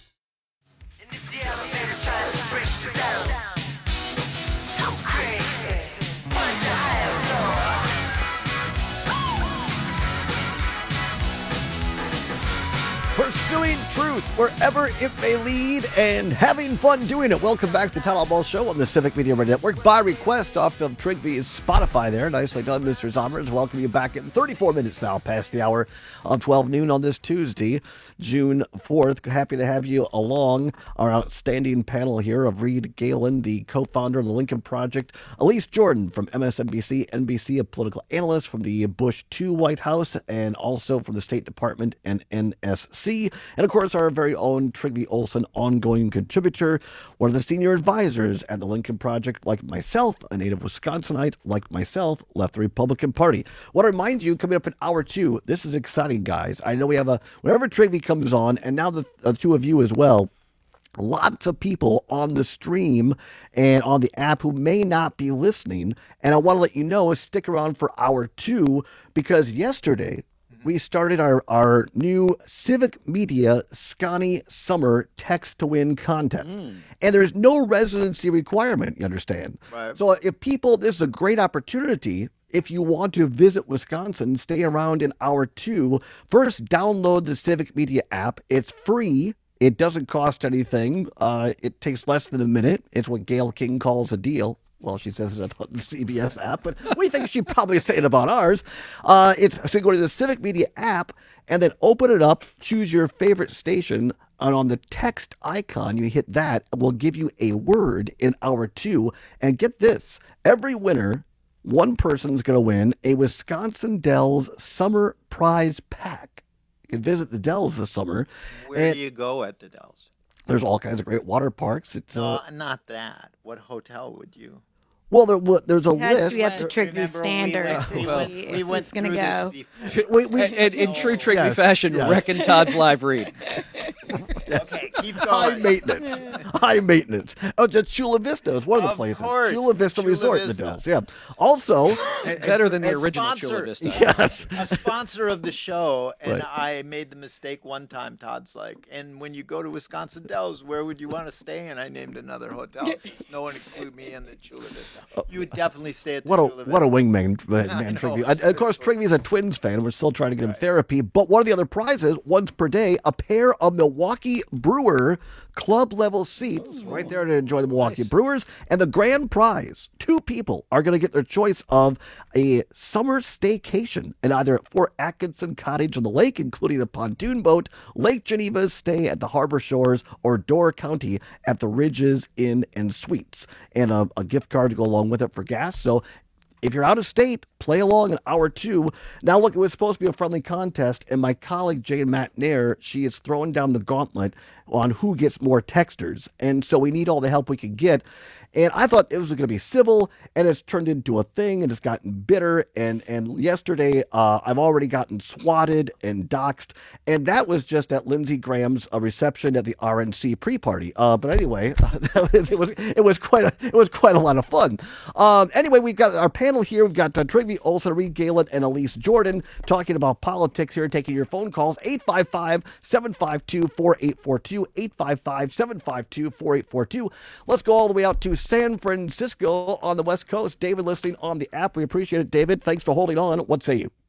Pursuing truth wherever it may lead and having fun doing it. Welcome back to the Town Hall Show on the Civic Media Network. By request off of Trigvy's Spotify there. Nicely done, Mister Zommers. Welcome you back in thirty-four minutes now past the hour of twelve noon on this Tuesday, June fourth. Happy to have you along. Our outstanding panel here of Reed Galen, the co-founder of the Lincoln Project, Elise Jordan from M S N B C, N B C, a political analyst from the Bush two White House, and also from the State Department and N S C. And, of course, our very own Trygve Olsen, ongoing contributor, one of the senior advisors at the Lincoln Project, like myself, a native Wisconsinite, like myself, left the Republican Party. Want to remind you, coming up in hour two, this is exciting, guys. I know we have a, whenever Trygve comes on, and now the uh, two of you as well, lots of people on the stream and on the app who may not be listening. And I want to let you know, stick around for hour two, because yesterday, we started our, our new Civic Media Scotty Summer Text to Win contest. Mm. And there's no residency requirement, you understand? Right. So if people, this is a great opportunity. If you want to visit Wisconsin, stay around in hour two. First, download the Civic Media app. It's free. It doesn't cost anything. Uh, it takes less than a minute. It's what Gail King calls a deal. Well, she says it about the C B S app, but we think she'd probably say it about ours. Uh, it's so you go to the Civic Media app and then open it up, choose your favorite station, and on the text icon, you hit that, and we'll give you a word in hour two. And get this, every winner, one person's going to win a Wisconsin Dells Summer Prize Pack. You can visit the Dells this summer. Where and do you go at the Dells? There's all kinds of great water parks. It's no, uh, not that. What hotel would you? Well, there, there's a it has list. to be up to Trygve standards. We went, we, we went going to go. We, we, in, in true Trygve yes, fashion, yes. Reckon Todd's live read. Okay, keep going. High maintenance. High maintenance. Oh, just Chula Vista is one of the of places. Course. Chula Vista Chula Resort Vista. in the Dells. Yeah. Also, better than the a original sponsor, Chula Vista. Yes. A sponsor of the show, and Right. I made the mistake one time. Todd's like, and when you go to Wisconsin Dells, where would you want to stay? And I named another hotel. No one included me in the Chula Vista. You would definitely stay at the what a Chula Vista. what a wingman, man, I know, Trygve. it's And of course, so Trygve's a Twins fan. We're still trying to get him therapy. But one of the other prizes, once per day, a pair of Milwaukee Brewer club level seats Ooh. right there to enjoy the Milwaukee Nice. Brewers. And the grand prize, two people are going to get their choice of a summer staycation in either Fort Atkinson Cottage on the lake, including a pontoon boat, Lake Geneva's stay at the Harbor Shores, or Door County at the Ridges Inn and Suites, and a, a gift card to go along with it for gas. So if you're out of state, play along in hour two. Now, look, it was supposed to be a friendly contest, and my colleague Jane Matnair, she is throwing down the gauntlet on who gets more texters. And so we need all the help we can get. And I thought it was going to be civil, and it's turned into a thing, and it's gotten bitter. And and yesterday, uh, I've already gotten swatted and doxxed, and that was just at Lindsey Graham's uh, reception at the R N C pre-party. Uh, but anyway, it was it was quite a it was quite a lot of fun. Um, anyway, we've got our panel here. We've got uh, Trygve Olsen, Reed Galen, and Elise Jordan talking about politics here, taking your phone calls. eight five five, seven five two, four eight four two, eight five five, seven five two, four eight four two. Let's go all the way out to San Francisco on the West Coast. David listening on the app. We appreciate it, David. Thanks for holding on. What say you?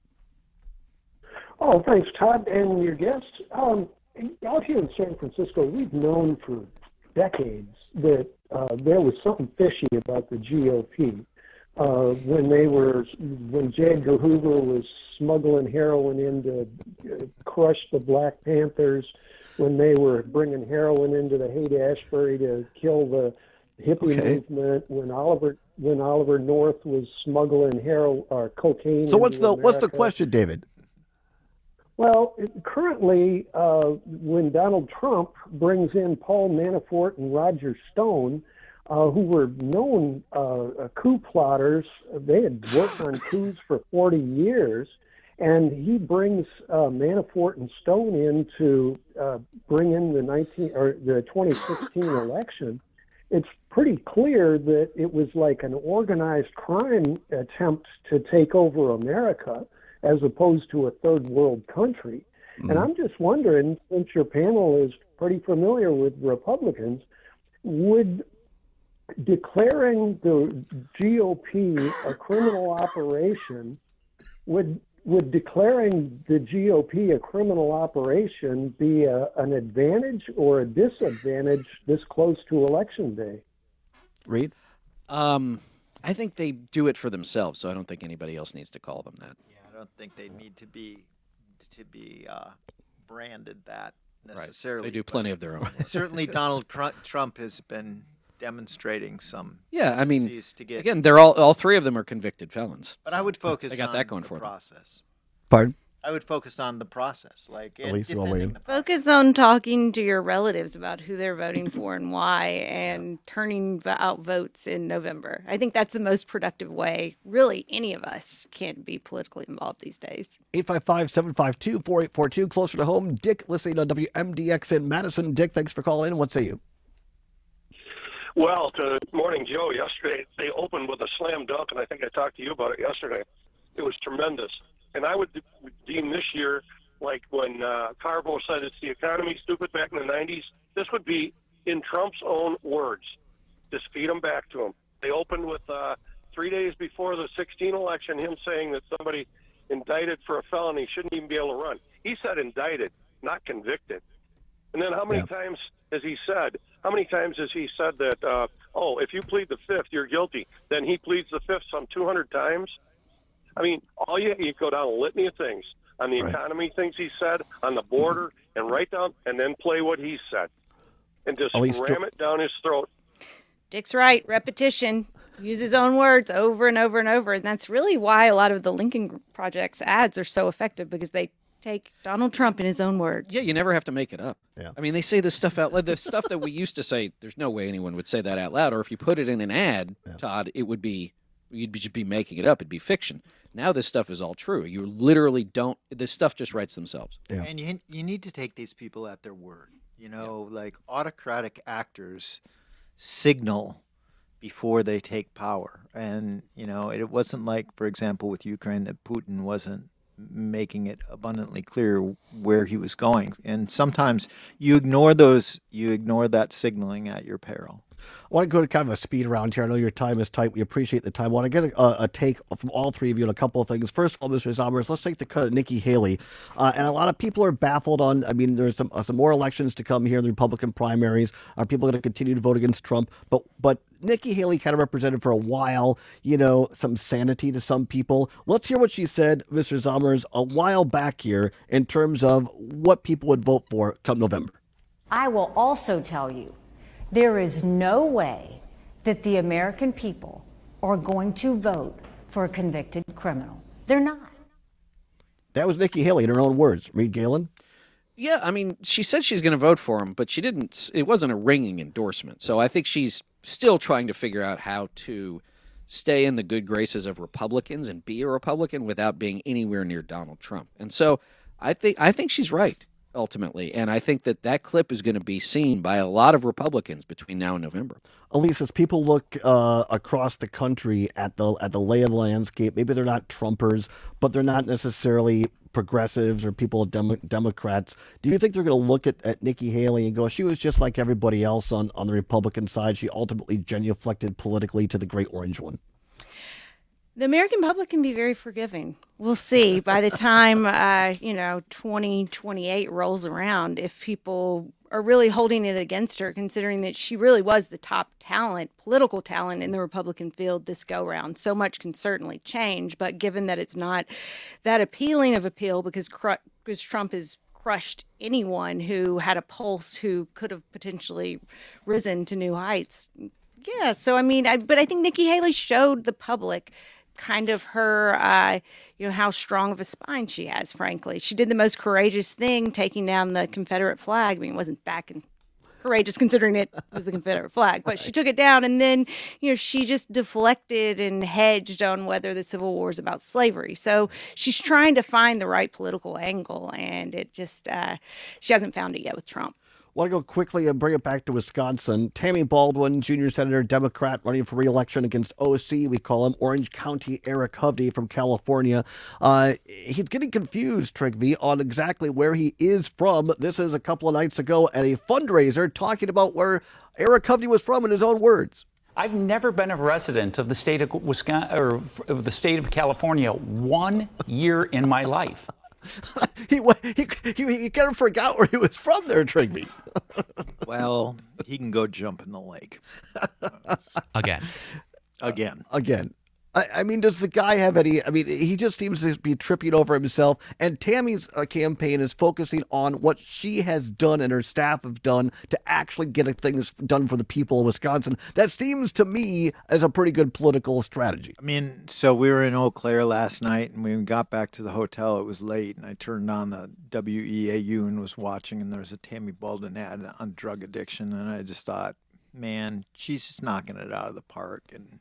Oh, thanks, Todd, and your guests. Um, out here in San Francisco, we've known for decades that uh, there was something fishy about the G O P. Uh, when they were, when J. Edgar Hoover was smuggling heroin in to uh, crush the Black Panthers, when they were bringing heroin into the Haight-Ashbury to kill the hippie Okay. movement, when Oliver when Oliver North was smuggling hero or cocaine. So what's into the what's the America. question, David? Well, it- currently, uh, when Donald Trump brings in Paul Manafort and Roger Stone, uh, who were known uh, coup plotters. They had worked on coups for forty years. And he brings uh, Manafort and Stone in to uh, bring in the nineteen or the twenty sixteen election. It's pretty clear that it was like an organized crime attempt to take over America, as opposed to a third world country. Mm-hmm. And I'm just wondering, since your panel is pretty familiar with Republicans, would declaring the G O P a criminal operation would Would declaring the G O P a criminal operation be a, an advantage or a disadvantage this close to Election Day? Reed? Um, I think they do it for themselves, so I don't think anybody else needs to call them that. Yeah, I don't think they need to be to be uh, branded that necessarily. Right. They do plenty of their own. Certainly, Donald Trump has been demonstrating some. Yeah, I mean, to get, again, they're all all three of them are convicted felons. But I would focus. They got on that going the for process. them. Pardon? I would focus on the process, like At least you'll win. Focus on talking to your relatives about who they're voting for and why, and turning out votes in November. I think that's the most productive way. Really, any of us can be politically involved these days. eight five five, seven five two, four eight four two, closer to home. Dick, listening on W M D X in Madison. Dick, thanks for calling in. What say you? Well, to Morning Joe, yesterday they opened with a slam dunk, and I think I talked to you about it yesterday. It was tremendous. And I would deem this year, like when uh, Carbo said it's the economy, stupid, back in the nineties, this would be in Trump's own words. Just feed them back to him. They opened with uh, three days before the sixteen election, him saying that somebody indicted for a felony shouldn't even be able to run. He said indicted, not convicted. And then how many yeah. times has he said, how many times has he said that, uh, oh, if you plead the fifth, you're guilty. Then he pleads the fifth some two hundred times. I mean, all you, you go down a litany of things. On the right. economy, things he said, on the border, mm-hmm. and write down, and then play what he said. And just ram it down his throat. Dick's right. Repetition. Use his own words over and over and over. And that's really why a lot of the Lincoln Project's ads are so effective, because they take Donald Trump in his own words. Yeah, you never have to make it up. Yeah. I mean, they say this stuff out loud. The stuff that we used to say, there's no way anyone would say that out loud. Or if you put it in an ad, yeah. Todd, it would be, you'd just be making it up. It'd be fiction. Now this stuff is all true. You literally don't, this stuff just writes themselves. Yeah. And you, you need to take these people at their word. You know, yeah. like autocratic actors signal before they take power. And, you know, it wasn't like, for example, with Ukraine, that Putin wasn't making it abundantly clear where he was going. And sometimes you ignore those, you ignore that signaling at your peril. I want to go to kind of a speed round here. I know your time is tight. We appreciate the time. I want to get a, a take from all three of you on a couple of things. First of all, Mister Zommers, let's take the cut of Nikki Haley. Uh, and a lot of people are baffled on, I mean, there's some uh, some more elections to come here in the Republican primaries. Are people going to continue to vote against Trump? But but Nikki Haley kind of represented for a while, you know, some sanity to some people. Let's hear what she said, Mister Zommers, a while back here in terms of what people would vote for come November. I will also tell you, there is no way that the American people are going to vote for a convicted criminal. They're not. That was Nikki Haley in her own words. Reed Galen? Yeah, I mean, she said she's going to vote for him, but she didn't. It wasn't a ringing endorsement. So I think she's still trying to figure out how to stay in the good graces of Republicans and be a Republican without being anywhere near Donald Trump. And so I think I think she's right. Ultimately, and I think that that clip is going to be seen by a lot of Republicans between now and November. Elise, as people look uh, across the country at the at the lay of the landscape, maybe they're not Trumpers, but they're not necessarily progressives or people Dem- Democrats. Do you think they're going to look at, at Nikki Haley and go, she was just like everybody else on, on the Republican side. She ultimately genuflected politically to the Great Orange One? The American public can be very forgiving. We'll see by the time, uh, you know, twenty twenty-eight rolls around, if people are really holding it against her, considering that she really was the top talent, political talent in the Republican field this go round. So much can certainly change, but given that it's not that appealing of appeal because, because Trump has crushed anyone who had a pulse who could have potentially risen to new heights. Yeah, so I mean, I, but I think Nikki Haley showed the public kind of her, uh, you know, how strong of a spine she has, frankly. She did the most courageous thing, taking down the Confederate flag. I mean, it wasn't back in courageous considering it was the Confederate flag. But she took it down, and then, you know, she just deflected and hedged on whether the Civil War is about slavery. So she's trying to find the right political angle, and it just, uh, she hasn't found it yet with Trump. I want to go quickly and bring it back to Wisconsin. Tammy Baldwin, junior senator, Democrat, running for re-election against O C, we call him, Orange County Eric Hovde from California. Uh, he's getting confused, Trygve, on exactly where he is from. This is a couple of nights ago at a fundraiser talking about where Eric Hovde was from in his own words. I've never been a resident of the state of Wisconsin or of the state of California one year in my life. he, he he he kind of forgot where he was from there, Trygve. Well, he can go jump in the lake. Again. Again. Uh, again. I, I mean, does the guy have any, I mean, he just seems to be tripping over himself. And Tammy's uh, campaign is focusing on what she has done and her staff have done to actually get things done for the people of Wisconsin. That seems to me as a pretty good political strategy. I mean, so we were in Eau Claire last night, and we got back to the hotel. It was late, and I turned on the W E A U and was watching, and there was a Tammy Baldwin ad on drug addiction. And I just thought, man, she's just knocking it out of the park. And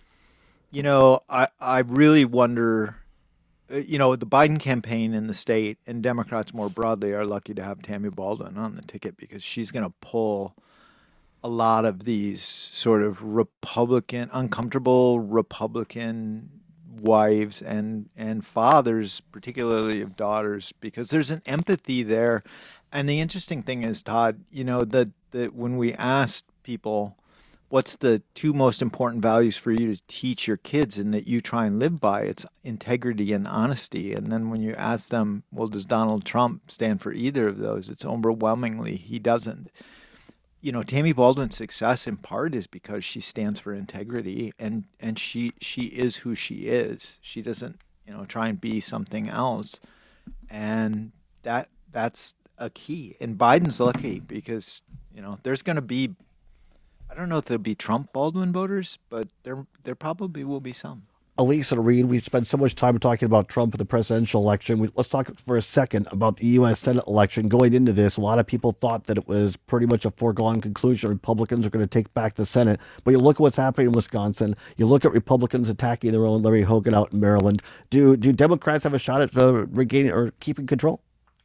You know, I, I really wonder, you know, the Biden campaign in the state and Democrats more broadly are lucky to have Tammy Baldwin on the ticket because she's going to pull a lot of these sort of Republican, uncomfortable Republican wives and, and fathers, particularly of daughters, because there's an empathy there. And the interesting thing is, Todd, you know, that, that when we asked people, what's the two most important values for you to teach your kids and that you try and live by? It's integrity and honesty. And then when you ask them, well, does Donald Trump stand for either of those? It's overwhelmingly he doesn't. You know, Tammy Baldwin's success in part is because she stands for integrity and, and she she is who she is. She doesn't, you know, try and be something else. And that that's a key. And Biden's lucky because, you know, there's going to be, I don't know if there'll be Trump Baldwin voters, but there there probably will be some. Elise and Reed, we spent so much time talking about Trump and the presidential election. We, let's talk for a second about the U S Senate election. Going into this, a lot of people thought that it was pretty much a foregone conclusion. Republicans are going to take back the Senate. But you look at what's happening in Wisconsin. You look at Republicans attacking their own Larry Hogan out in Maryland. Do do Democrats have a shot at uh, regaining or keeping control?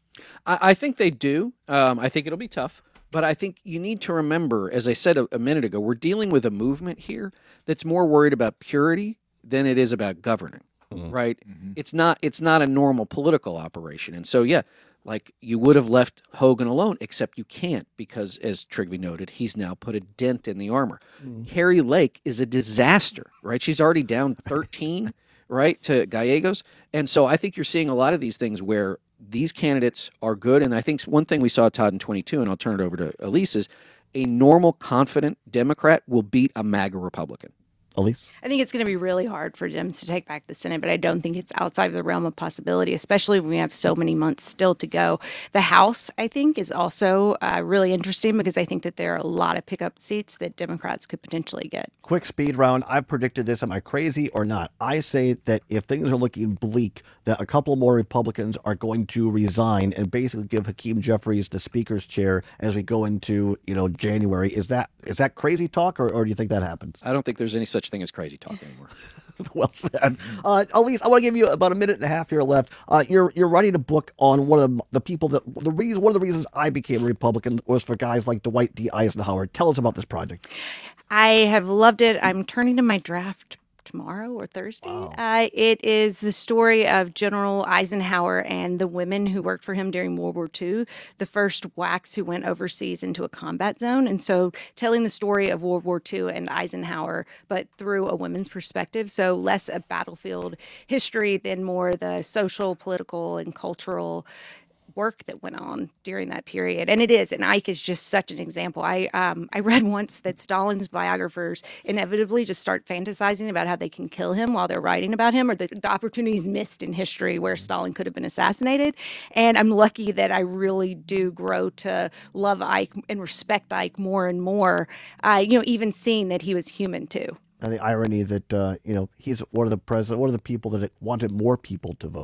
I, I think they do. Um, I think it'll be tough. But I think you need to remember, as I said a, a minute ago, we're dealing with a movement here that's more worried about purity than it is about governing, mm-hmm. right? Mm-hmm. It's not it's not a normal political operation. And so, yeah, like you would have left Hogan alone, except you can't because, as Trygve noted, he's now put a dent in the armor. Mm-hmm. Carrie Lake is a disaster, right? She's already down thirteen, right, to Gallegos. And so I think you're seeing a lot of these things where these candidates are good. And I think one thing we saw, Todd, in twenty-two, and I'll turn it over to Elise, is a normal, confident Democrat will beat a MAGA Republican. Elise? I think it's going to be really hard for Dems to take back the Senate, but I don't think it's outside of the realm of possibility, especially when we have so many months still to go. The House, I think, is also uh, really interesting because I think that there are a lot of pickup seats that Democrats could potentially get. Quick speed round. I've predicted this. Am I crazy or not? I say that if things are looking bleak, that a couple more Republicans are going to resign and basically give Hakeem Jeffries the speaker's chair as we go into, you know, January. Is that is that crazy talk, or, or do you think that happens? I don't think there's any such thing as crazy talk anymore. Well said. Uh, Elise, I want to give you about a minute and a half here left. Uh, you're you're writing a book on one of the, the people that the reason one of the reasons I became a Republican was for guys like Dwight D. Eisenhower. Tell us about this project. I have loved it. I'm turning to my draft tomorrow or Thursday. Wow. Uh, it is the story of General Eisenhower and the women who worked for him during World War Two, the first W A Cs who went overseas into a combat zone. And so telling the story of World War Two and Eisenhower, but through a women's perspective. So less a battlefield history than more the social, political, and cultural work that went on during that period. And it is, and Ike is just such an example. I um, I read once that Stalin's biographers inevitably just start fantasizing about how they can kill him while they're writing about him, or the, the opportunities missed in history where Stalin could have been assassinated. And I'm lucky that I really do grow to love Ike and respect Ike more and more, uh, you know, even seeing that he was human too. And the irony that, uh, you know, he's one of the president, one of the people that wanted more people to vote.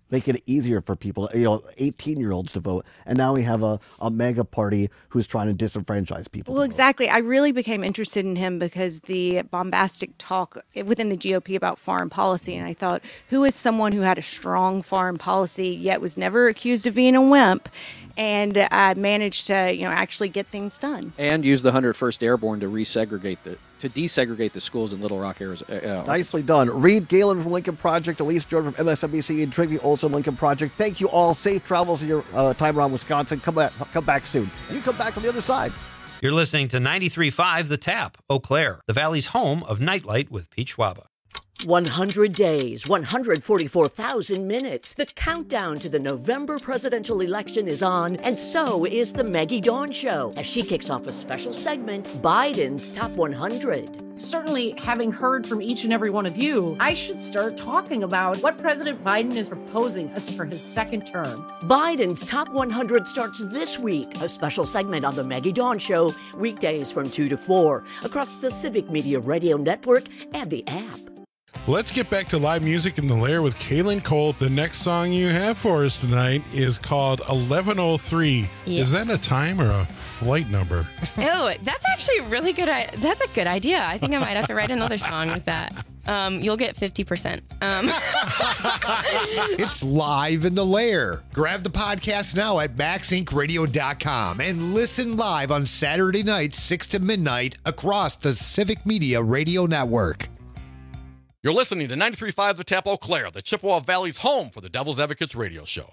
making it easier for people, you know, eighteen-year-olds to vote. And now we have a, a mega party who's trying to disenfranchise people. Well, exactly. I really became interested in him because the bombastic talk within the G O P about foreign policy. And I thought, who is someone who had a strong foreign policy, yet was never accused of being a wimp, and uh, managed to, you know, actually get things done. And use the one hundred first Airborne to resegregate the to desegregate the schools in Little Rock, Arizona. Uh, Nicely done. Reed Galen from Lincoln Project, Elise Jordan from M S N B C, and Trigby Olson, Lincoln Project. Thank you all. Safe travels in your uh, time around Wisconsin. Come back, come back soon. You come back on the other side. You're listening to ninety-three point five The Tap, Eau Claire, the Valley's home of Nightlight with Pete Schwaba. one hundred days, one hundred forty-four thousand minutes. The countdown to the November presidential election is on, and so is the Maggie Dawn Show, as she kicks off a special segment, Biden's Top one hundred. Certainly, having heard from each and every one of you, I should start talking about what President Biden is proposing us for his second term. Biden's Top one hundred starts this week, a special segment on the Maggie Dawn Show, weekdays from two to four, across the Civic Media Radio Network and the app. Let's get back to live music in the Lair with Kaylin Colt. The next song you have for us tonight is called eleven oh three. Yes. Is that a time or a flight number? Oh, that's actually a really good. I- that's a good idea. I think I might have to write another song with that. Um, you'll get fifty percent. Um. It's live in the Lair. Grab the podcast now at max inc radio dot com and listen live on Saturday nights, six to midnight, across the Civic Media Radio Network. You're listening to ninety-three point five The Tap, Eau Claire, the Chippewa Valley's home for the Devil's Advocates radio show.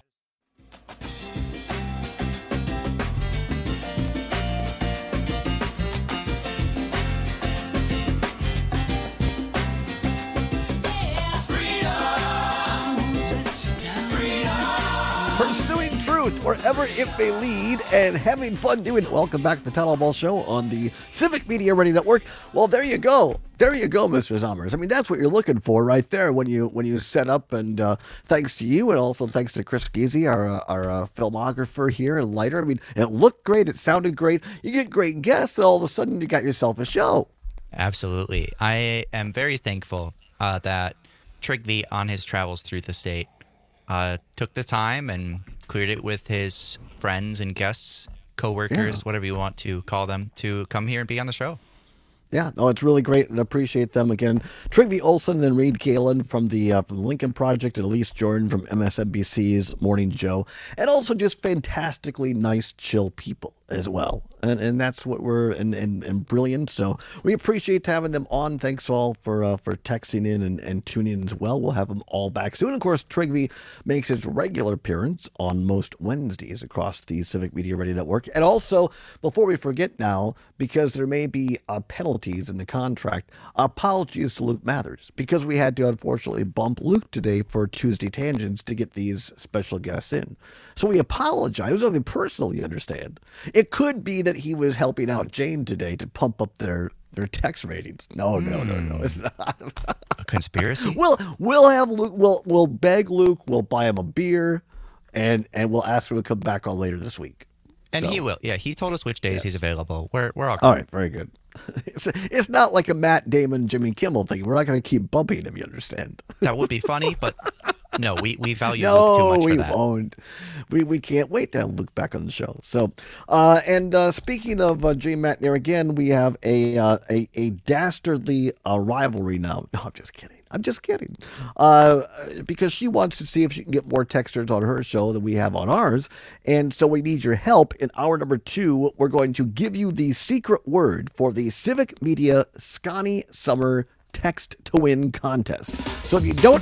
Pursuing truth wherever it may lead and having fun doing it. Welcome back to the Town Hall Ball Show on the Civic Media Radio Network. Well, there you go. There you go, Mister Zommers. I mean, that's what you're looking for right there when you when you set up. And uh, thanks to you, and also thanks to Chris Geezy, our uh, our uh, filmographer here and lighter. I mean, it looked great. It sounded great. You get great guests, and all of a sudden you got yourself a show. Absolutely. I am very thankful uh, that Trigby, on his travels through the state, uh, took the time and cleared it with his friends and guests, coworkers, yeah. whatever you want to call them, to come here and be on the show. Yeah, no, it's really great, and appreciate them again. Trigby Olson and Reed Galen from the uh, from the Lincoln Project, and Elise Jordan from M S N B C's Morning Joe, and also just fantastically nice, chill people as well. And and that's what we're and, and, and brilliant. So we appreciate having them on. Thanks all for uh, for texting in and, and tuning in as well. We'll have them all back soon. Of course, Trigby makes his regular appearance on most Wednesdays across the Civic Media Radio Network. And also, before we forget now, because there may be uh, penalties in the contract, apologies to Luke Mathers, because we had to unfortunately bump Luke today for Tuesday Tangents to get these special guests in. So we apologize. It was nothing personal, you understand. It could be that he was helping out Jane today to pump up their, their text ratings. No, no, no, no. It's not. A conspiracy? We'll, we'll have Luke, we'll, we'll beg Luke, we'll buy him a beer, and, and we'll ask him to come back on later this week. And So- he will. Yeah, he told us which days Yeah. he's available. We're, we're all All right, very good. It's, it's not like a Matt Damon, Jimmy Kimmel thing. We're not going to keep bumping him, you understand? That would be funny, but no, we, we value no, Luke too much for we that. won't. We we can't wait to have Luke back on the show. So, uh, and uh, speaking of uh, Jay Matner again, we have a uh, a, a dastardly uh, rivalry now. No, I'm just kidding. I'm just kidding. Uh, because she wants to see if she can get more texters on her show than we have on ours. And so we need your help. In hour number two, we're going to give you the secret word for the Civic Media Scotty Summer Text to Win contest. So if you don't...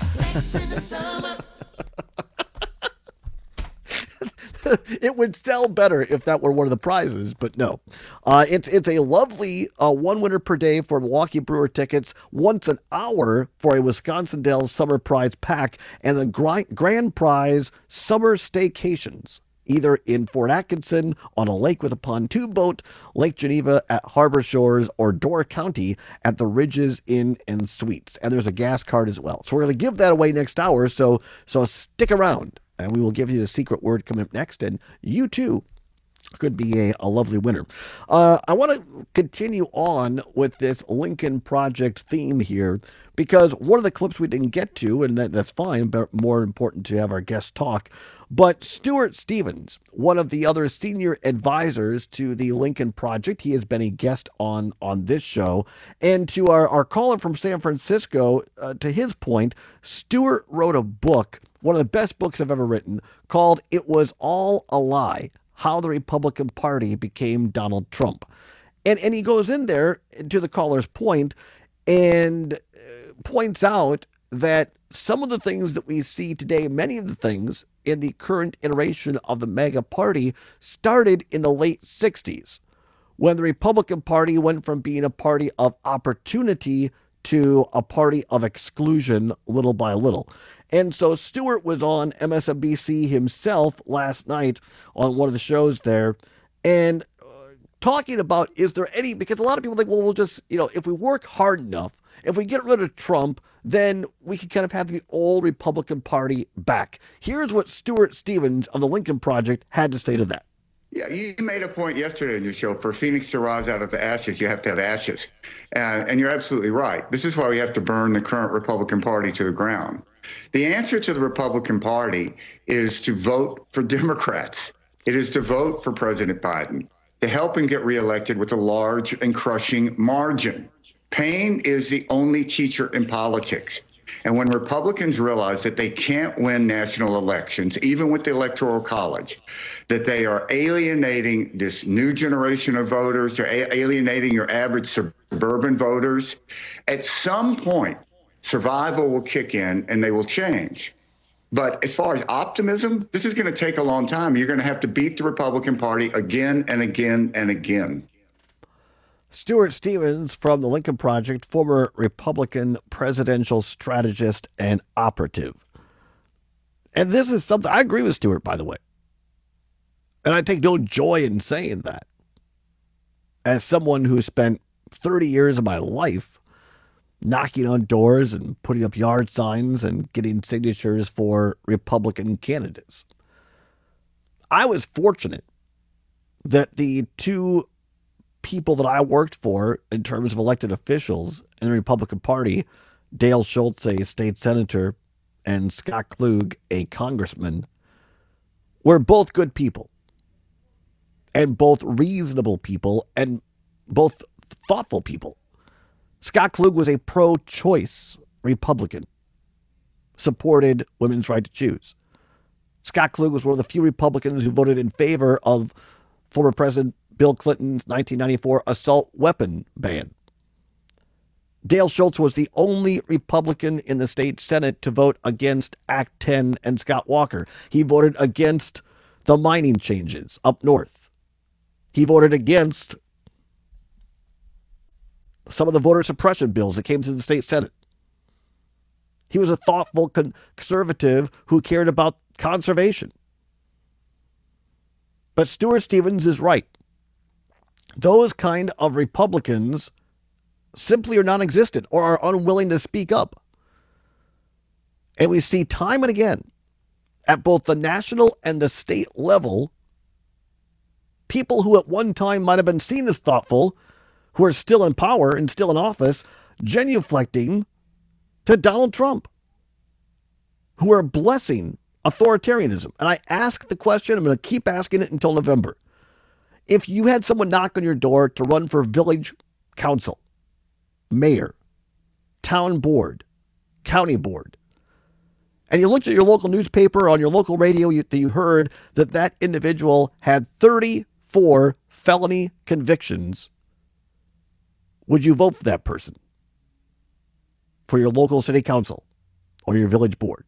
It would sell better if that were one of the prizes, but no. Uh, it's it's a lovely uh, one winner per day for Milwaukee Brewer tickets, once an hour for a Wisconsin Dells Summer Prize pack, and the gri- grand prize summer staycations, either in Fort Atkinson on a lake with a pontoon boat, Lake Geneva at Harbor Shores, or Door County at the Ridges Inn and Suites. And there's a gas card as well. So we're going to give that away next hour, so so stick around. And we will give you the secret word coming up next. And you, too, Could be a, a lovely winner. Uh, I want to continue on with this Lincoln Project theme here, because one of the clips we didn't get to, and that, that's fine, but more important to have our guest talk. But Stuart Stevens, one of the other senior advisors to the Lincoln Project, he has been a guest on, on this show. And to our, our caller from San Francisco, uh, to his point, Stuart wrote a book, one of the best books I've ever written, called It Was All a Lie: How the Republican Party Became Donald Trump. And, and he goes in there, to the caller's point, and points out that some of the things that we see today, many of the things in the current iteration of the MAGA party, started in the late sixties, when the Republican Party went from being a party of opportunity to a party of exclusion little by little. And so Stuart was on M S N B C himself last night on one of the shows there, and uh, talking about, is there any, because a lot of people think, well, we'll just, you know, if we work hard enough, if we get rid of Trump, then we can kind of have the old Republican Party back. Here's what Stuart Stevens of the Lincoln Project had to say to that. Yeah, you made a point yesterday in your show. For Phoenix to rise out of the ashes, you have to have ashes. Uh, and you're absolutely right. This is why we have to burn the current Republican Party to the ground. The answer to the Republican Party is to vote for Democrats. It is to vote for President Biden, to help him get reelected with a large and crushing margin. Pain is the only teacher in politics. And when Republicans realize that they can't win national elections, even with the Electoral College, that they are alienating this new generation of voters, they're alienating your average suburban voters, at some point, survival will kick in and they will change. But as far as optimism, this is going to take a long time. You're going to have to beat the Republican Party again and again and again. Stuart Stevens from the Lincoln Project, former Republican presidential strategist and operative. And this is something, I agree with Stuart, by the way. And I take no joy in saying that. As someone who spent thirty years of my life knocking on doors and putting up yard signs and getting signatures for Republican candidates. I was fortunate that the two people that I worked for in terms of elected officials in the Republican Party, Dale Schultz, a state senator, and Scott Klug, a congressman, were both good people and both reasonable people and both thoughtful people. Scott Klug was a pro-choice Republican, supported women's right to choose. Scott Klug was one of the few Republicans who voted in favor of former President Bill Clinton's nineteen ninety-four assault weapon ban. Dale Schultz was the only Republican in the state Senate to vote against Act ten and Scott Walker. He voted against the mining changes up north. He voted against some of the voter suppression bills that came to the state Senate. He was a thoughtful conservative who cared about conservation. But Stuart Stevens is right. Those kind of Republicans simply are non-existent or are unwilling to speak up. And we see time and again at both the national and the state level, people who at one time might have been seen as thoughtful, who are still in power and still in office, genuflecting to Donald Trump, who are blessing authoritarianism. And I ask the question, I'm going to keep asking it until November. If you had someone knock on your door to run for village council, mayor, town board, county board, and you looked at your local newspaper or on your local radio, you, you heard that that individual had thirty-four felony convictions, would you vote for that person for your local city council or your village board?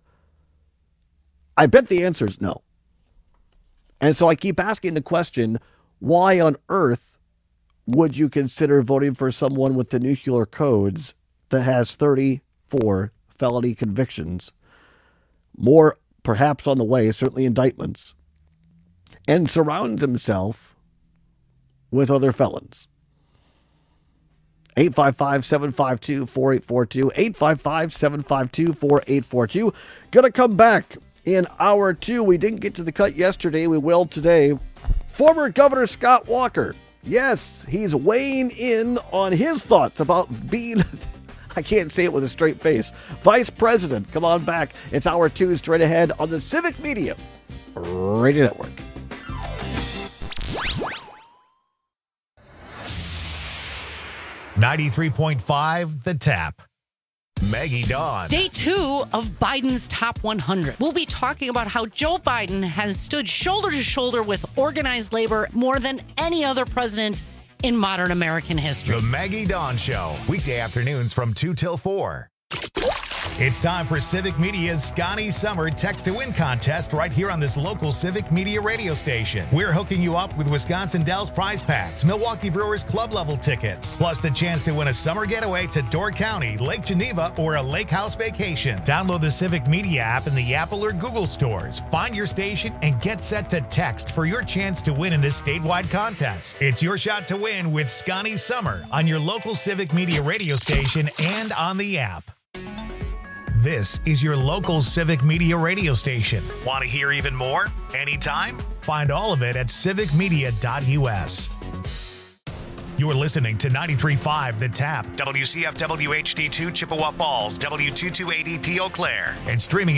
I bet the answer is no. And so I keep asking the question, why on earth would you consider voting for someone with the nuclear codes that has thirty-four felony convictions, more perhaps on the way, certainly indictments, and surrounds himself with other felons? eight five five, seven five two, four eight four two, eight five five, seven five two, four eight four two. Gonna come back in hour two. We didn't get to the cut yesterday. We will today. Former Governor Scott Walker. Yes, he's weighing in on his thoughts about being, I can't say it with a straight face, Vice President. Come on back. It's hour two straight ahead on the Civic Media Radio Network. ninety-three point five The Tap. Maggie Dawn. Day two of Biden's Top one hundred. We'll be talking about how Joe Biden has stood shoulder to shoulder with organized labor more than any other president in modern American history. The Maggie Dawn Show. Weekday afternoons from two till four. It's time for Civic Media's Scotty Summer Text to Win contest right here on this local Civic Media radio station. We're hooking you up with Wisconsin Dells prize packs, Milwaukee Brewers club level tickets, plus the chance to win a summer getaway to Door County, Lake Geneva, or a lake house vacation. Download the Civic Media app in the Apple or Google stores. Find your station and get set to text for your chance to win in this statewide contest. It's your shot to win with Scotty Summer on your local Civic Media radio station and on the app. This is your local Civic Media radio station. Want to hear even more? Anytime? Find all of it at civic media dot u s. You're listening to ninety-three point five The Tap, W C F W H D two Chippewa Falls, W two two eighty P Eau Claire, and streaming